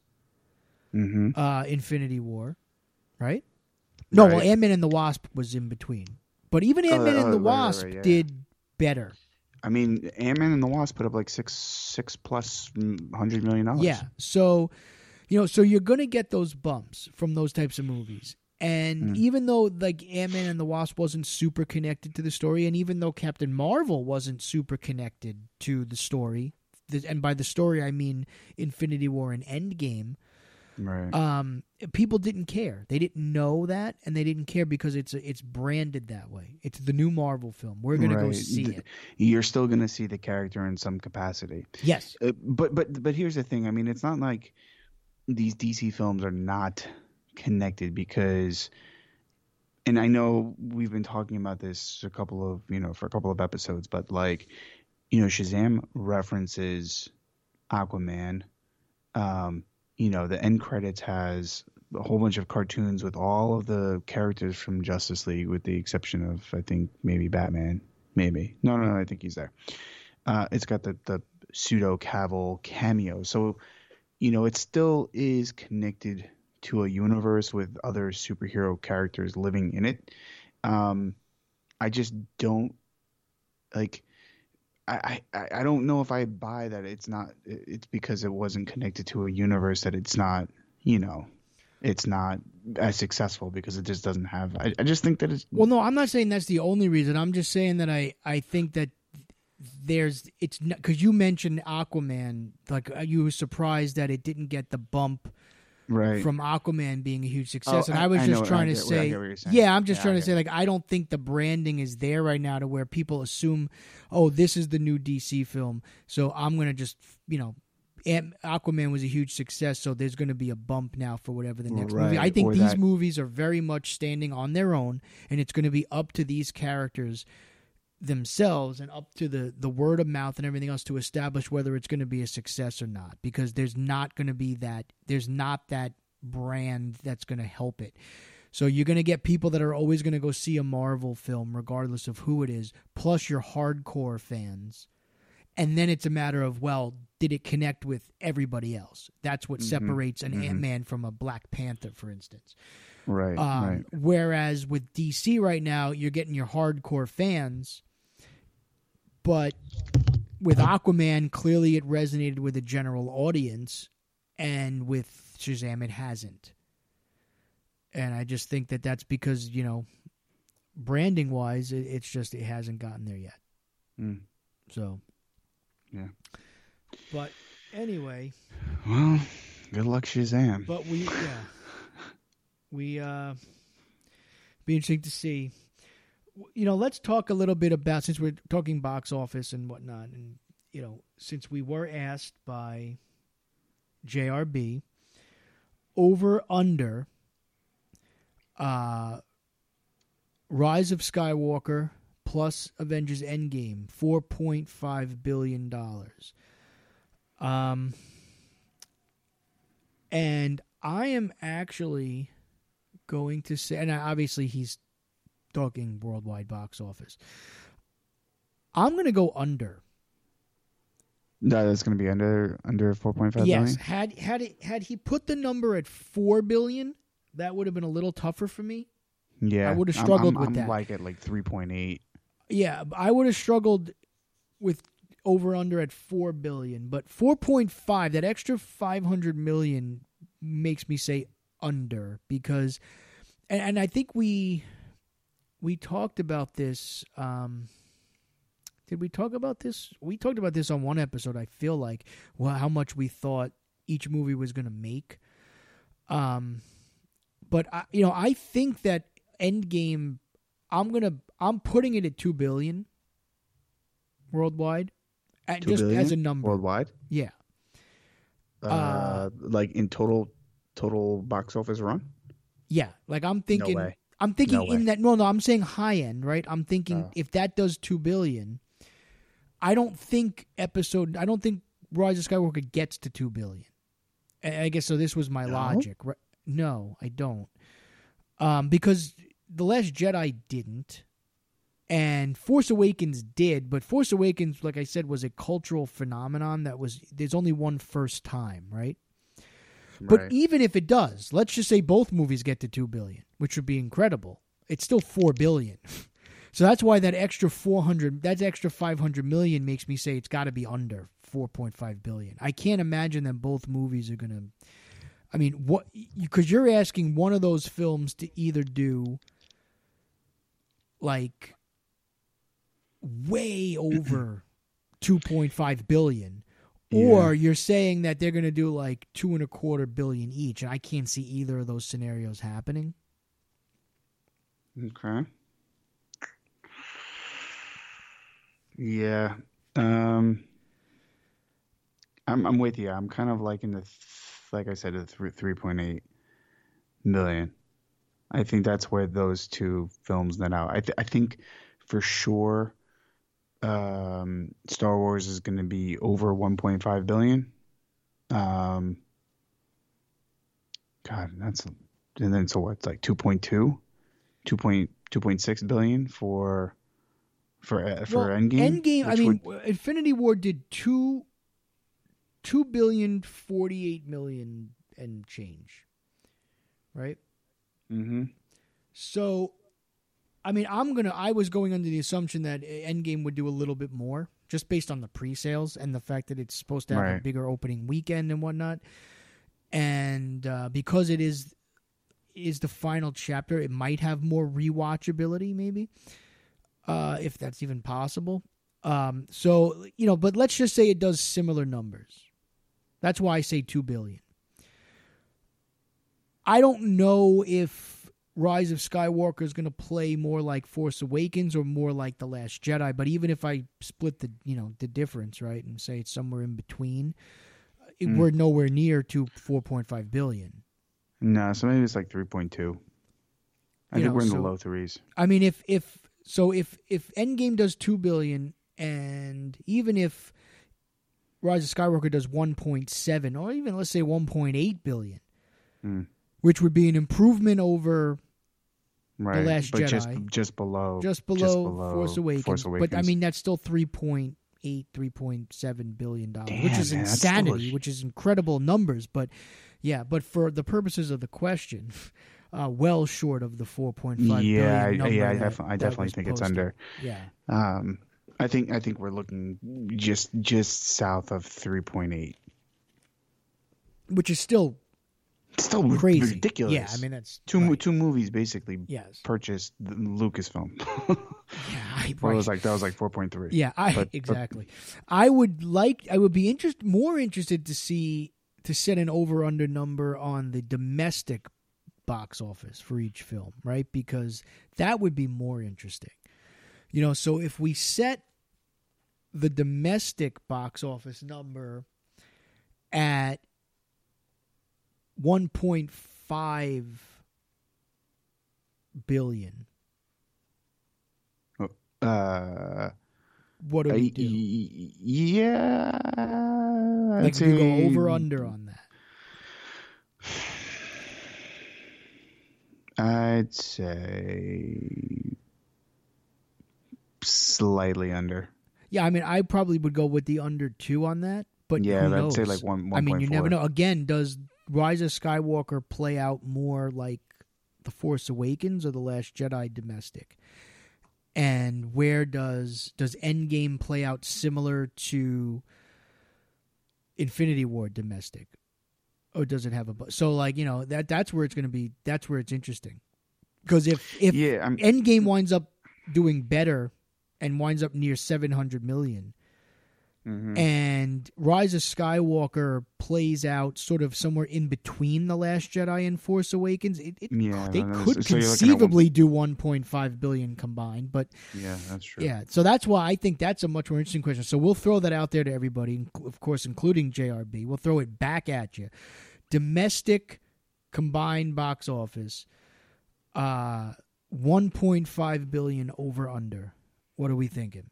Infinity War, right? No, right. Well, Ant-Man and the Wasp was in between. But even Ant-Man and the Wasp did better. I mean, Ant-Man and the Wasp put up like $6+ $100 million. Yeah. So, so you're going to get those bumps from those types of movies. And even though, like, Ant-Man and the Wasp wasn't super connected to the story, and even though Captain Marvel wasn't super connected to the story, and by the story I mean Infinity War and Endgame, right? People didn't care. They didn't know that, and they didn't care because it's branded that way. It's the new Marvel film. We're going to go see it. You're still going to see the character in some capacity. Yes. But here's the thing. I mean, it's not like these DC films are not connected, because, and I know we've been talking about this for a couple of episodes, but, like, Shazam references Aquaman. The end credits has a whole bunch of cartoons with all of the characters from Justice League, with the exception of, I think, maybe Batman. Maybe. No, I think he's there. It's got the pseudo Cavill cameo. So, it still is connected to a universe with other superhero characters living in it. I just don't, like, I don't know if I buy that it's because it wasn't connected to a universe that it's not, it's not as successful, because it just doesn't have, I just think that it's... Well, no, I'm not saying that's the only reason. I'm just saying that I think that it's because you mentioned Aquaman, like, you were surprised that it didn't get the bump right from Aquaman being a huge success. And I was just trying to say, I'm just trying to say, like, I don't think the branding is there right now to where people assume, oh, this is the new DC film, so I'm going to just, Aquaman was a huge success, so there's going to be a bump now for whatever the next movie. I think these movies are very much standing on their own, and it's going to be up to these characters themselves and up to the word of mouth and everything else to establish whether it's going to be a success or not, because there's not that brand that's going to help it. So you're going to get people that are always going to go see a Marvel film regardless of who it is, plus your hardcore fans, and then it's a matter of, well, did it connect with everybody else? That's what separates an Ant-Man from a Black Panther, for instance. Right. Whereas with DC right now, you're getting your hardcore fans. But with Aquaman, clearly it resonated with a general audience. And with Shazam, it hasn't. And I just think that that's because, branding wise, it's just it hasn't gotten there yet. So, yeah. But anyway, well, good luck, Shazam. But we be interesting to see. Let's talk a little bit about, since we're talking box office and whatnot, and since we were asked by JRB over under. Rise of Skywalker plus Avengers Endgame, $4.5 billion. And I am actually going to say, and obviously he's talking worldwide box office. I'm going to go under. No, that's going to be under 4.5 billion? Yes. Had he put the number at $4 billion, that would have been a little tougher for me. Yeah, I would have struggled with that. I'm like at like 3.8. Yeah, I would have struggled with over under at $4 billion, but 4.5, that extra $500 million makes me say under, because, and I think we talked about this. Did we talk about this? We talked about this on one episode. I feel like, how much we thought each movie was going to make. But I think that Endgame, I'm putting it at $2 billion worldwide, just billion as a number worldwide. Yeah. Like in total box office run. Yeah, like I'm thinking. No way. I'm thinking No in way. that. No, I'm saying high end, right? I'm thinking if that does $2 billion, I don't think Rise of Skywalker gets to $2 billion. I guess so. This was my logic. Right? No, I don't. Because The Last Jedi didn't, and Force Awakens did, but Force Awakens, like I said, was a cultural phenomenon there's only one first time, right? But even if it does, let's just say both movies get to $2 billion, which would be incredible. It's still $4 billion. So that's why that extra $500 million makes me say it's got to be under $4.5 billion. I can't imagine that both movies are going to. I mean, what? Because you're asking one of those films to either do like way over $2.5 billion, or you're saying that they're going to do like $2.25 billion each, and I can't see either of those scenarios happening. Okay. Yeah. I'm with you. I'm kind of like in the, like I said, the 3.8 million. I think that's where those two films net out. I think for sure Star Wars is going to be over 1.5 billion. God, and then so what's like 2.6 billion for Endgame. Endgame, I mean, Infinity War did $2.048 billion and change, right? Mm-hmm. So, I mean, I was going under the assumption that Endgame would do a little bit more, just based on the pre-sales and the fact that it's supposed to have a bigger opening weekend and whatnot. And because it is the final chapter, it might have more rewatchability, maybe, if that's even possible. So, but let's just say it does similar numbers. That's why I say $2 billion. I don't know if Rise of Skywalker is going to play more like Force Awakens or more like The Last Jedi. But even if I split the difference, right, and say it's somewhere in between, we're nowhere near to $4.5 billion. No, so maybe it's like 3.2. I think we're in the low threes. I mean, if Endgame does $2 billion, and even if Rise of Skywalker does 1.7, or even let's say 1.8 billion, which would be an improvement over The Last Jedi, just below Force Awakens. But I mean, that's still $3.7 billion, which is insanity, which is incredible numbers. But yeah, but for the purposes of the question, well short of the 4.5 billion number. Yeah, I definitely think it's under. Yeah. I think we're looking just south of 3.8, which is still It's still crazy. ridiculous. Yeah, I mean that's two right. two movies basically Yes. purchased the Lucasfilm. Yeah, Well, right. that was like 4.3. Yeah, exactly. I would be more interested to set an over under number on the domestic box office for each film, right? Because that would be more interesting. You know, so if we set the domestic box office number at 1.5 billion, what do we do? Yeah, Like if you go over under on that. I'd say slightly under. Yeah, I mean, I probably would go with the under 2 on that, but Yeah, who I'd knows? say like 1. I mean, you 1.4. never know. Again, does Rise of Skywalker play out more like The Force Awakens or The Last Jedi domestic? And where does Endgame play out similar to Infinity War domestic? Or does it have so like, you know, that's where it's going to be, that's where it's interesting. Because if Endgame winds up doing better and winds up near 700 million, and Rise of Skywalker plays out sort of somewhere in between The Last Jedi and Force Awakens, they could conceivably do 1.5 billion combined. But yeah, that's true. Yeah, so that's why I think that's a much more interesting question. So we'll throw that out there to everybody, of course, including JRB. We'll throw it back at you. Domestic combined box office, 1.5 billion over under. What are we thinking?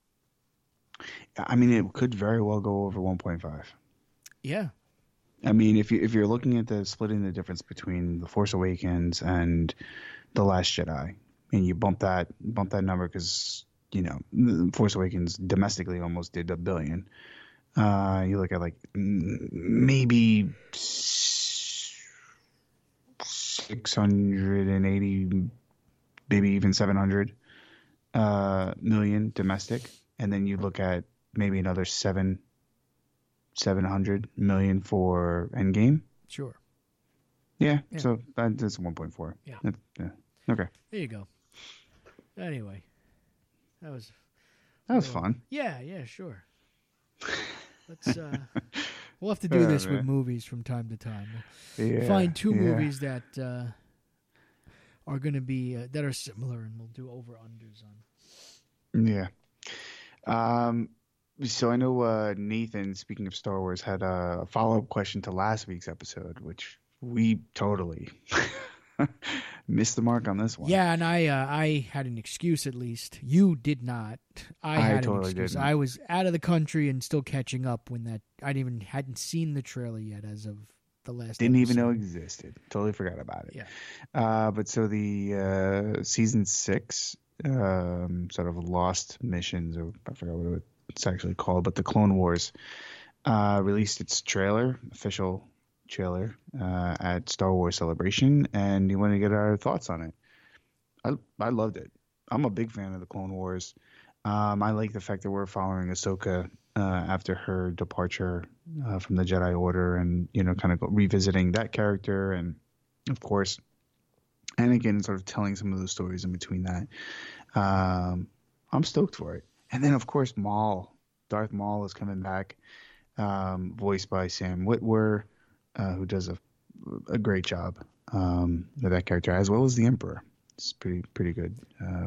I mean, it could very well go over 1.5. Yeah. I mean, if you're looking at splitting the difference between The Force Awakens and The Last Jedi, and you bump that number because, you know, The Force Awakens domestically almost did $1 billion. You look at like maybe 680, maybe even 700 million domestic, and then you look at maybe another 700 million for Endgame. Sure. Yeah. So that's 1.4. Yeah. Okay. There you go. Anyway, that was fun. Yeah. Sure. Let's. We'll have to do this with movies from time to time. We'll find two movies that are going to be that are similar, and we'll do over unders on. Yeah. So I know Nathan, speaking of Star Wars, had a follow-up question to last week's episode, which we totally missed the mark on this one. Yeah, and I had an excuse at least. You did not. I had totally an excuse. didn't. I was out of the country and still catching up when that I hadn't seen the trailer yet as of the last. Didn't episode. even know existed. Totally forgot about it. Yeah. But so the season 6 sort of lost missions, or I forgot what it's actually called, but the Clone Wars released its official trailer at Star Wars Celebration, and you want to get our thoughts on it. I loved it. I'm a big fan of the Clone Wars. I like the fact that we're following Ahsoka after her departure from the Jedi Order, and kind of revisiting that character, and of course Anakin, sort of telling some of the stories in between that. I'm stoked for it. And then of course Darth Maul is coming back, voiced by Sam Witwer, who does a great job with that character, as well as the Emperor. It's pretty good.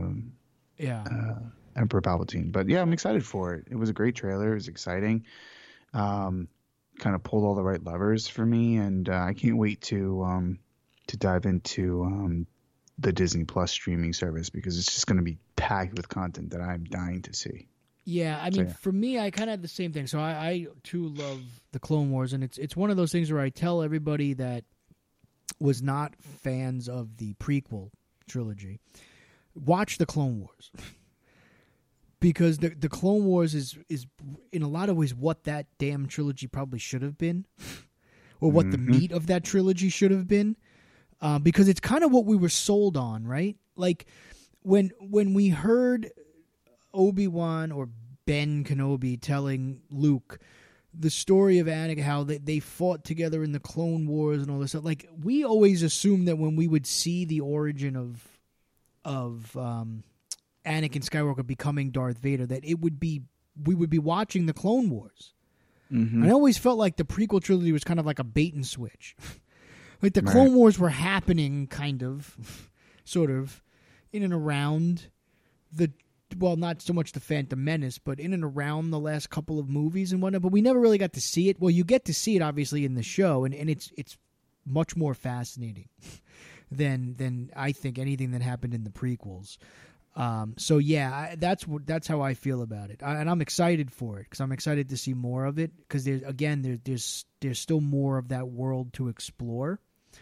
Emperor Palpatine. But yeah, I'm excited for it. It was a great trailer. It was exciting. Kind of pulled all the right levers for me, and I can't wait to dive into the Disney Plus streaming service, because it's just going to be packed with content that I'm dying to see. Yeah, I mean, for me, I kind of had the same thing. So I too love the Clone Wars, and it's one of those things where I tell everybody that was not fans of the prequel trilogy, watch the Clone Wars. Because the Clone Wars is in a lot of ways what that damn trilogy probably should have been, or what the meat of that trilogy should have been, because it's kind of what we were sold on, right? Like when we heard Obi-Wan or Ben Kenobi telling Luke, the story of Anakin, how they fought together in the Clone Wars and all this stuff. Like, we always assumed that when we would see the origin of Anakin Skywalker becoming Darth Vader, that we would be watching the Clone Wars. Mm-hmm. I always felt like the prequel trilogy was kind of like a bait and switch. Like, the Clone Wars were happening, kind of, sort of, in and around not so much the Phantom Menace, but in and around the last couple of movies and whatnot. But we never really got to see it. Well, you get to see it, obviously, in the show, and it's much more fascinating than I think anything that happened in the prequels. So yeah, that's how I feel about it, and I'm excited for it because I'm excited to see more of it because there's still more of that world to explore.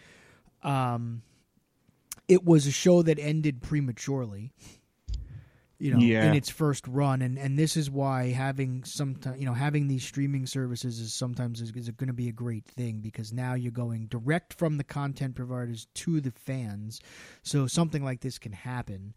It was a show that ended prematurely, in its first run, and this is why having these streaming services is sometimes going to be a great thing because now you're going direct from the content providers to the fans, so something like this can happen.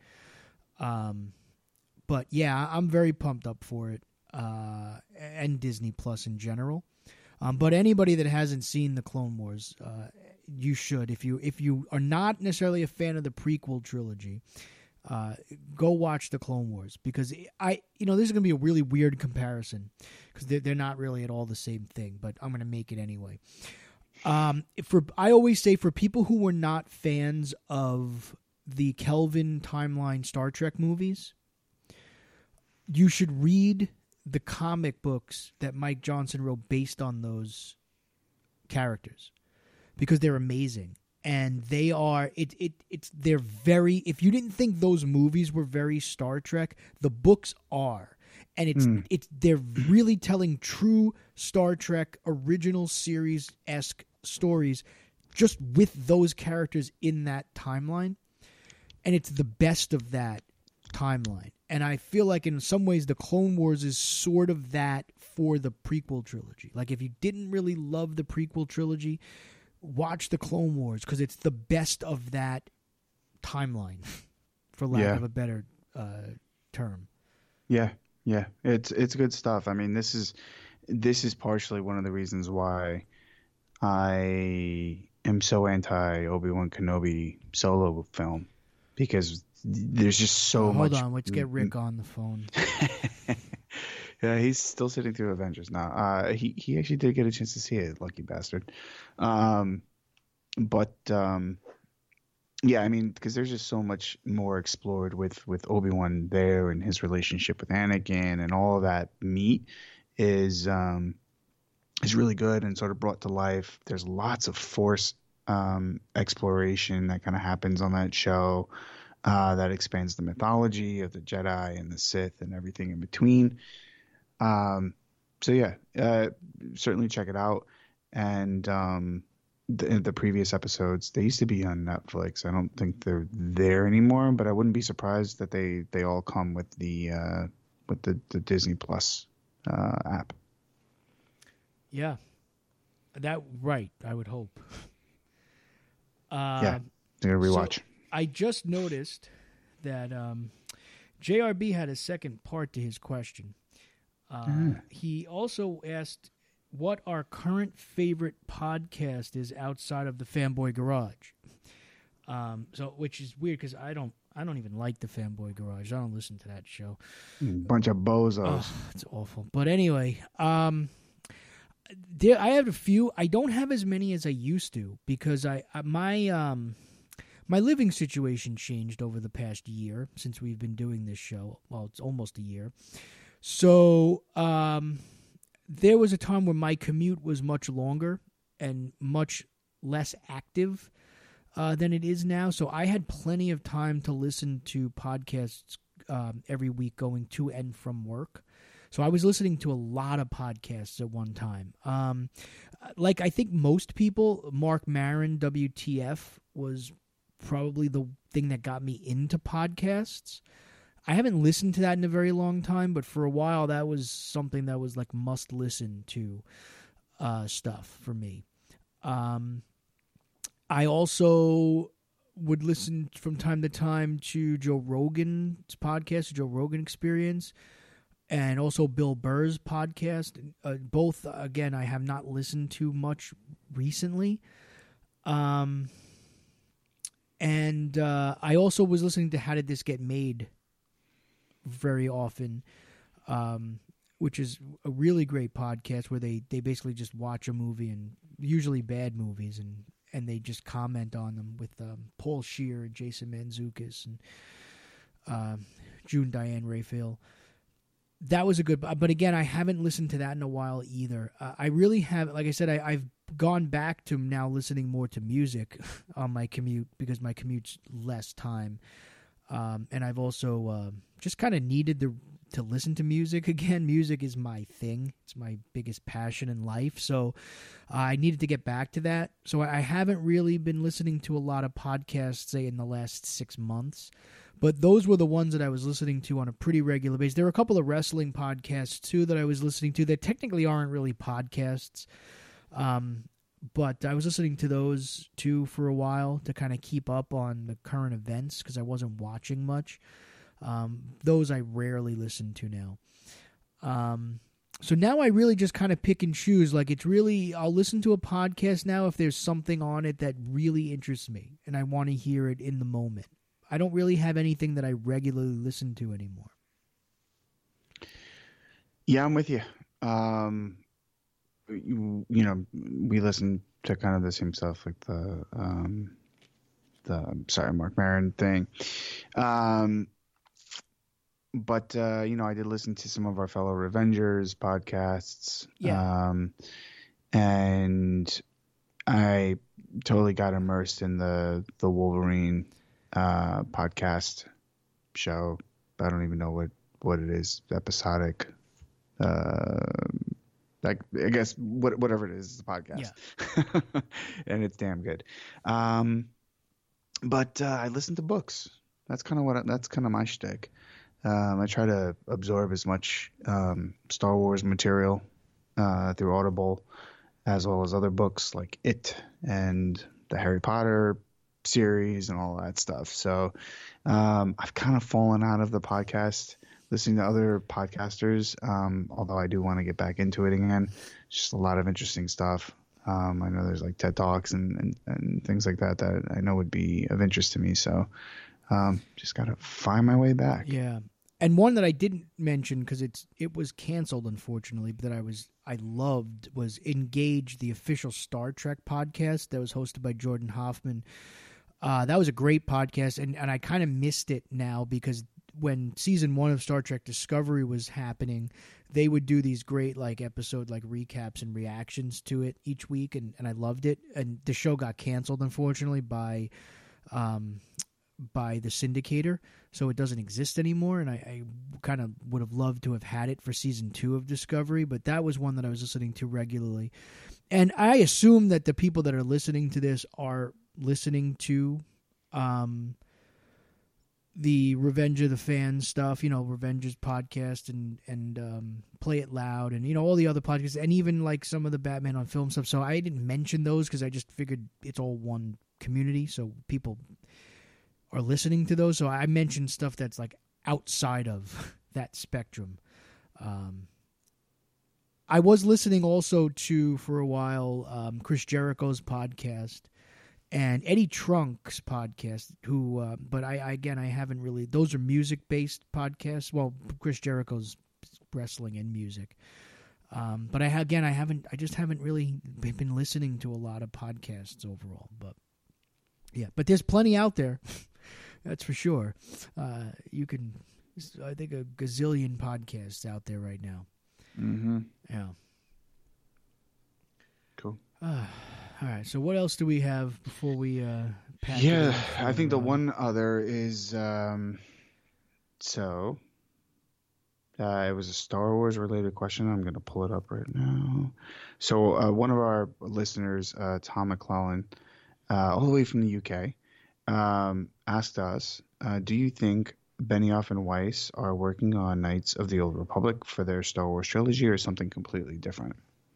But yeah, I'm very pumped up for it, and Disney Plus in general. But anybody that hasn't seen the Clone Wars, you should. If you are not necessarily a fan of the prequel trilogy, go watch the Clone Wars because this is going to be a really weird comparison because they're not really at all the same thing. But I'm going to make it anyway. I always say for people who were not fans of the Kelvin timeline Star Trek movies, you should read the comic books that Mike Johnson wrote based on those characters because they're amazing and they are they're very, if you didn't think those movies were very Star Trek, the books are, and they're really telling true Star Trek original series-esque stories just with those characters in that timeline. And it's the best of that timeline. And I feel like in some ways the Clone Wars is sort of that for the prequel trilogy. Like if you didn't really love the prequel trilogy, watch the Clone Wars because it's the best of that timeline, for lack of a better term. Yeah. It's good stuff. I mean, this is partially one of the reasons why I am so anti Obi-Wan Kenobi solo film. Because there's just so much. Hold on, let's get Rick on the phone. Yeah, he's still sitting through Avengers now. He actually did get a chance to see it, lucky bastard. Yeah, I mean, because there's just so much more explored with Obi-Wan there and his relationship with Anakin and all of that meat is really good and sort of brought to life. There's lots of Force exploration that kind of happens on that show that expands the mythology of the Jedi and the Sith and everything in between. So yeah, certainly check it out. And the previous episodes, they used to be on Netflix. I don't think they're there anymore, but I wouldn't be surprised that they all come with the Disney Plus app. Yeah, that right. I would hope. Yeah, they're gonna rewatch. So I just noticed that JRB had a second part to his question. He also asked what our current favorite podcast is outside of the Fanboy Garage. So which is weird because I don't even like the Fanboy Garage. I don't listen to that show. Bunch of bozos. Oh, it's awful. But anyway, I have a few. I don't have as many as I used to because my living situation changed over the past year since we've been doing this show. Well, it's almost a year. So there was a time when my commute was much longer and much less active than it is now. So I had plenty of time to listen to podcasts every week going to and from work. So I was listening to a lot of podcasts at one time. Like I think most people, Mark Maron, WTF, was probably the thing that got me into podcasts. I haven't listened to that in a very long time, but for a while that was something that was like must listen to stuff for me. I also would listen from time to time to Joe Rogan's podcast, Joe Rogan Experience. and also Bill Burr's podcast. Both, again, I have not listened to much recently. And I also was listening to How Did This Get Made very often, which is a really great podcast where they basically just watch a movie, and usually bad movies, and they just comment on them with Paul Scheer and Jason Mantzoukas and June Diane Raphael. That was a good, but again, I haven't listened to that in a while either. I really have, like I said, I've gone back to now listening more to music on my commute because my commute's less time. And I've also just kind of needed to listen to music again. Music is my thing. It's my biggest passion in life. So I needed to get back to that. So I haven't really been listening to a lot of podcasts, say, in the last 6 months. But those were the ones that I was listening to on a pretty regular basis. There were a couple of wrestling podcasts, too, that I was listening to that technically aren't really podcasts. But I was listening to those, too, for a while to kind of keep up on the current events because I wasn't watching much. Those I rarely listen to now. So now I really just kind of pick and choose. Like, it's really, I'll listen to a podcast now if there's something on it that really interests me and I want to hear it in the moment. I don't really have anything that I regularly listen to anymore. Yeah, I'm with you. You know, we listen to kind of the same stuff, like the Mark Maron thing. But you know, I did listen to some of our fellow Revengers podcasts. Yeah. And I totally got immersed in the Wolverine podcast show. I don't even know what it is. Episodic. Like, I guess whatever it is, it's a podcast. Yeah. And it's damn good. But I listen to books. That's kind of my shtick. I try to absorb as much Star Wars material through Audible, as well as other books like It and the Harry Potter series and all that stuff. So I've kind of fallen out of the podcast, listening to other podcasters, although I do want to get back into it again. Just a lot of interesting stuff. I know there's like TED Talks and things like that I know would be of interest to me. So just got to find my way back. Yeah. And one that I didn't mention because it was canceled, unfortunately, but that I loved was Engage, the official Star Trek podcast that was hosted by Jordan Hoffman. That was a great podcast, and I kind of missed it now because when season 1 of Star Trek Discovery was happening, they would do these great episode recaps and reactions to it each week, and I loved it. And the show got canceled, unfortunately, by the syndicator, so it doesn't exist anymore. And I kind of would have loved to have had it for season 2 of Discovery, but that was one that I was listening to regularly. And I assume that the people that are listening to this are listening to the Revenge of the Fans stuff, Revenge's podcast and Play It Loud and, all the other podcasts, and even some of the Batman on Film stuff. So I didn't mention those because I just figured it's all one community, so people are listening to those. So I mentioned stuff that's outside of that spectrum. I was listening also to, for a while, Chris Jericho's podcast and Eddie Trunk's podcast, but I haven't really, those are music-based podcasts. Well, Chris Jericho's wrestling and music. But I just haven't really been listening to a lot of podcasts overall, but yeah, but there's plenty out there. That's for sure. You can, I think, a gazillion podcasts out there right now. Mm-hmm. Yeah. Cool. All right. So what else do we have before we pack? Yeah, I think the one other is it was a Star Wars related question. I'm going to pull it up right now. So one of our listeners, Tom McClellan, all the way from the UK, asked us, do you think Benioff and Weiss are working on Knights of the Old Republic for their Star Wars trilogy or something completely different?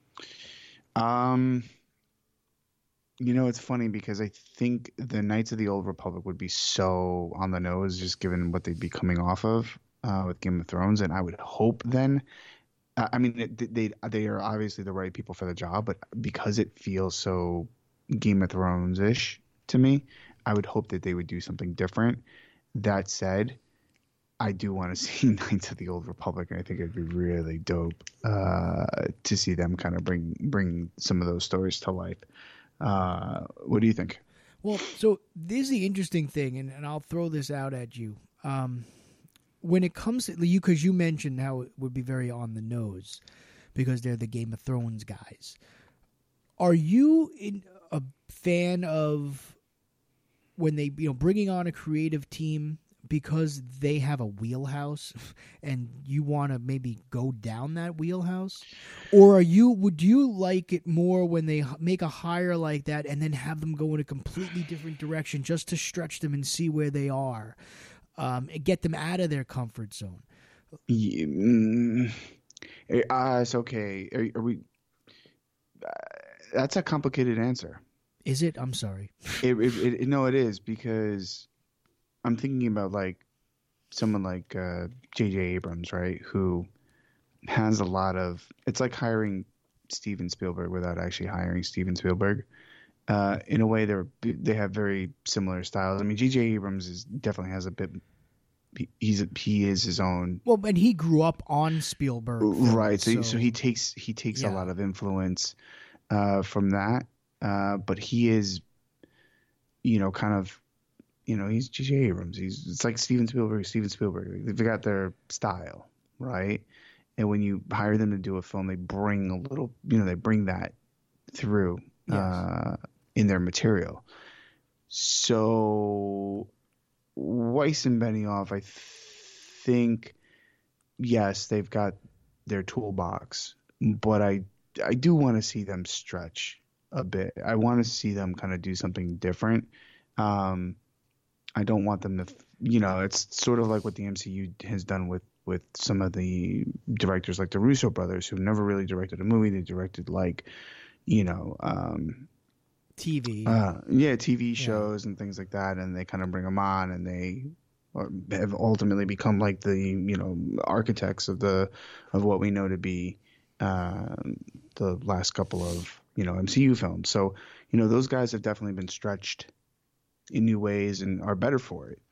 It's funny because I think the Knights of the Old Republic would be so on the nose just given what they'd be coming off of. with Game of Thrones, and I would hope then. I mean, they are obviously the right people for the job, but because it feels so Game of Thrones ish to me, I would hope that they would do something different. That said, I do want to see Knights of the Old Republic, and I think it'd be really dope to see them kind of bring some of those stories to life. What do you think? Well, so this is the interesting thing, and I'll throw this out at you. When it comes to you, because you mentioned how it would be very on the nose because they're the Game of Thrones guys. Are you a fan of when they bringing on a creative team because they have a wheelhouse and you want to maybe go down that wheelhouse? Or would you like it more when they make a hire like that and then have them go in a completely different direction just to stretch them and see where they are? Get them out of their comfort zone. It's okay. Are we? That's a complicated answer. Is it? I'm sorry. No, it is, because I'm thinking about like someone like J.J. Abrams, right? Who has a lot of. It's like hiring Steven Spielberg without actually hiring Steven Spielberg. In a way, they have very similar styles. I mean, J.J. Abrams definitely has a bit. He is his own. Well, and he grew up on Spielberg, films, right? So he takes a lot of influence from that, but he is, kind of, he's J.J. Abrams. It's like Steven Spielberg. They've got their style, right? And when you hire them to do a film, they bring a little, they bring that through. Yes. In their material. So Weiss and Benioff, I think, yes, they've got their toolbox, but I do want to see them stretch a bit. I want to see them kind of do something different. I don't want them to, it's sort of like what the MCU has done with some of the directors like the Russo brothers, who never really directed a movie. They directed like, TV. TV shows and things like that, and they kind of bring them on, and they have ultimately become like the architects of what we know to be the last couple of MCU films. So those guys have definitely been stretched in new ways and are better for it.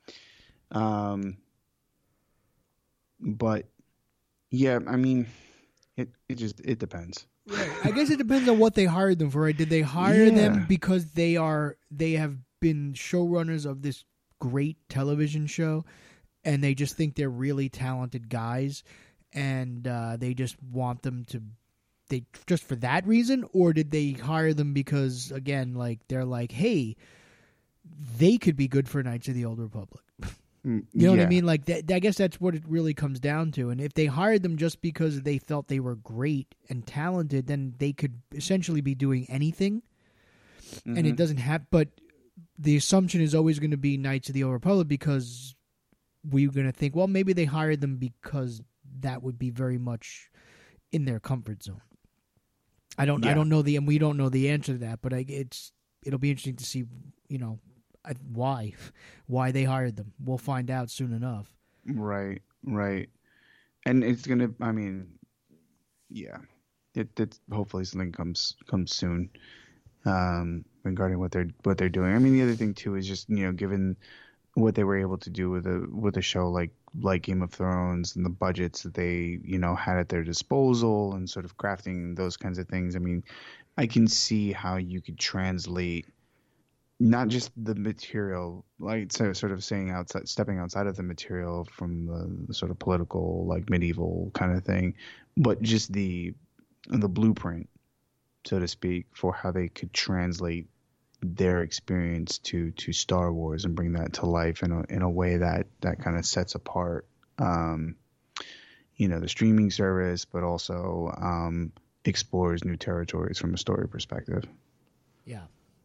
But yeah, I mean, it depends. Right. I guess it depends on what they hired them for. Right? Did they hire them because they have been showrunners of this great television show, and they just think they're really talented guys, and they just want them to, they just for that reason? Or did they hire them because, again, like they're like, hey, they could be good for Knights of the Old Republic? You know what I mean? Like that, I guess that's what it really comes down to. And if they hired them just because they felt they were great and talented, then they could essentially be doing anything. Mm-hmm. And it doesn't have. But the assumption is always going to be Knights of the Old Republic, because we're going to think, well, maybe they hired them because that would be very much in their comfort zone. I don't know and we don't know the answer to that. But it'll be interesting to see, why they hired them. We'll find out soon enough. Right. And it's gonna, I mean, yeah, it hopefully something comes soon regarding what they're doing. I mean, the other thing too is just given what they were able to do with a show like Game of Thrones, and the budgets that they had at their disposal, and sort of crafting those kinds of things. I mean, I can see how you could translate not just the material, like sort of stepping outside of the material from the sort of political, like medieval kind of thing, but just the blueprint, so to speak, for how they could translate their experience to Star Wars and bring that to life in a way that kind of sets apart, the streaming service, but also explores new territories from a story perspective. Yeah.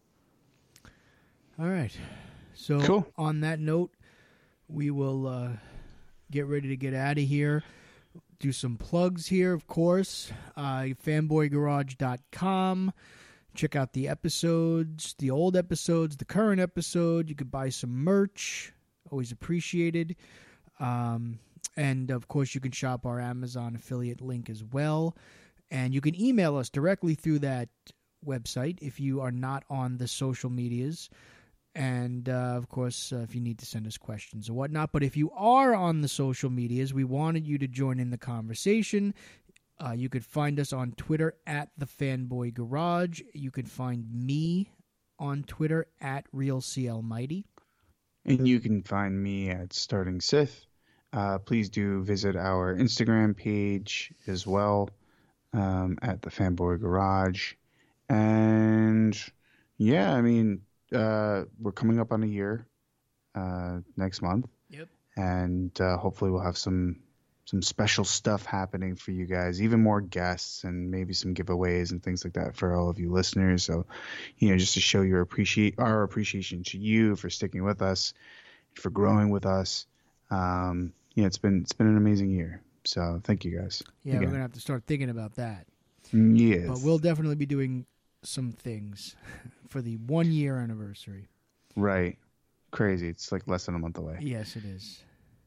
All right. So cool. On that note, we will get ready to get out of here. Do some plugs here, of course. Fanboygarage.com. Check out the episodes, the old episodes, the current episode. You could buy some merch. Always appreciated. And, of course, you can shop our Amazon affiliate link as well. And you can email us directly through that website if you are not on the social medias. And, of course, if you need to send us questions or whatnot. But if you are on the social medias, we wanted you to join in the conversation. You could find us on Twitter at The Fanboy Garage. You could find me on Twitter at RealCLMighty. And you can find me at Starting Sith. Please do visit our Instagram page as well, at The Fanboy Garage. And yeah, I mean, we're coming up on a year next month. Yep. And hopefully we'll have some special stuff happening for you guys, even more guests and maybe some giveaways and things like that for all of you listeners. So, just to show our appreciation to you for sticking with us, for growing with us. It's been an amazing year. So thank you guys. Yeah, again. We're going to have to start thinking about that. Yes. But we'll definitely be doing some things for the 1 year anniversary. Right. Crazy. It's like less than a month away. Yes, it is.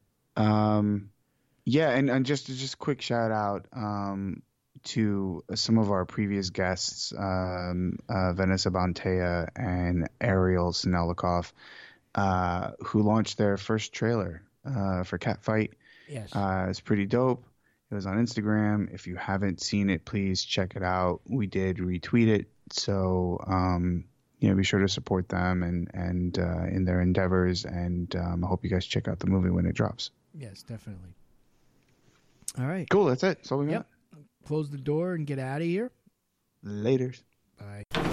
Yeah, and just a quick shout out to some of our previous guests, Vanessa Bantea and Ariel Sinelikov, who launched their first trailer for Catfight. Yes. It's pretty dope. It was on Instagram. If you haven't seen it, please check it out. We did retweet it. So, be sure to support them and in their endeavors. And I hope you guys check out the movie when it drops. Yes, definitely. All right. Cool. That's it. That's all we got. Close the door and get out of here. Laters. Bye.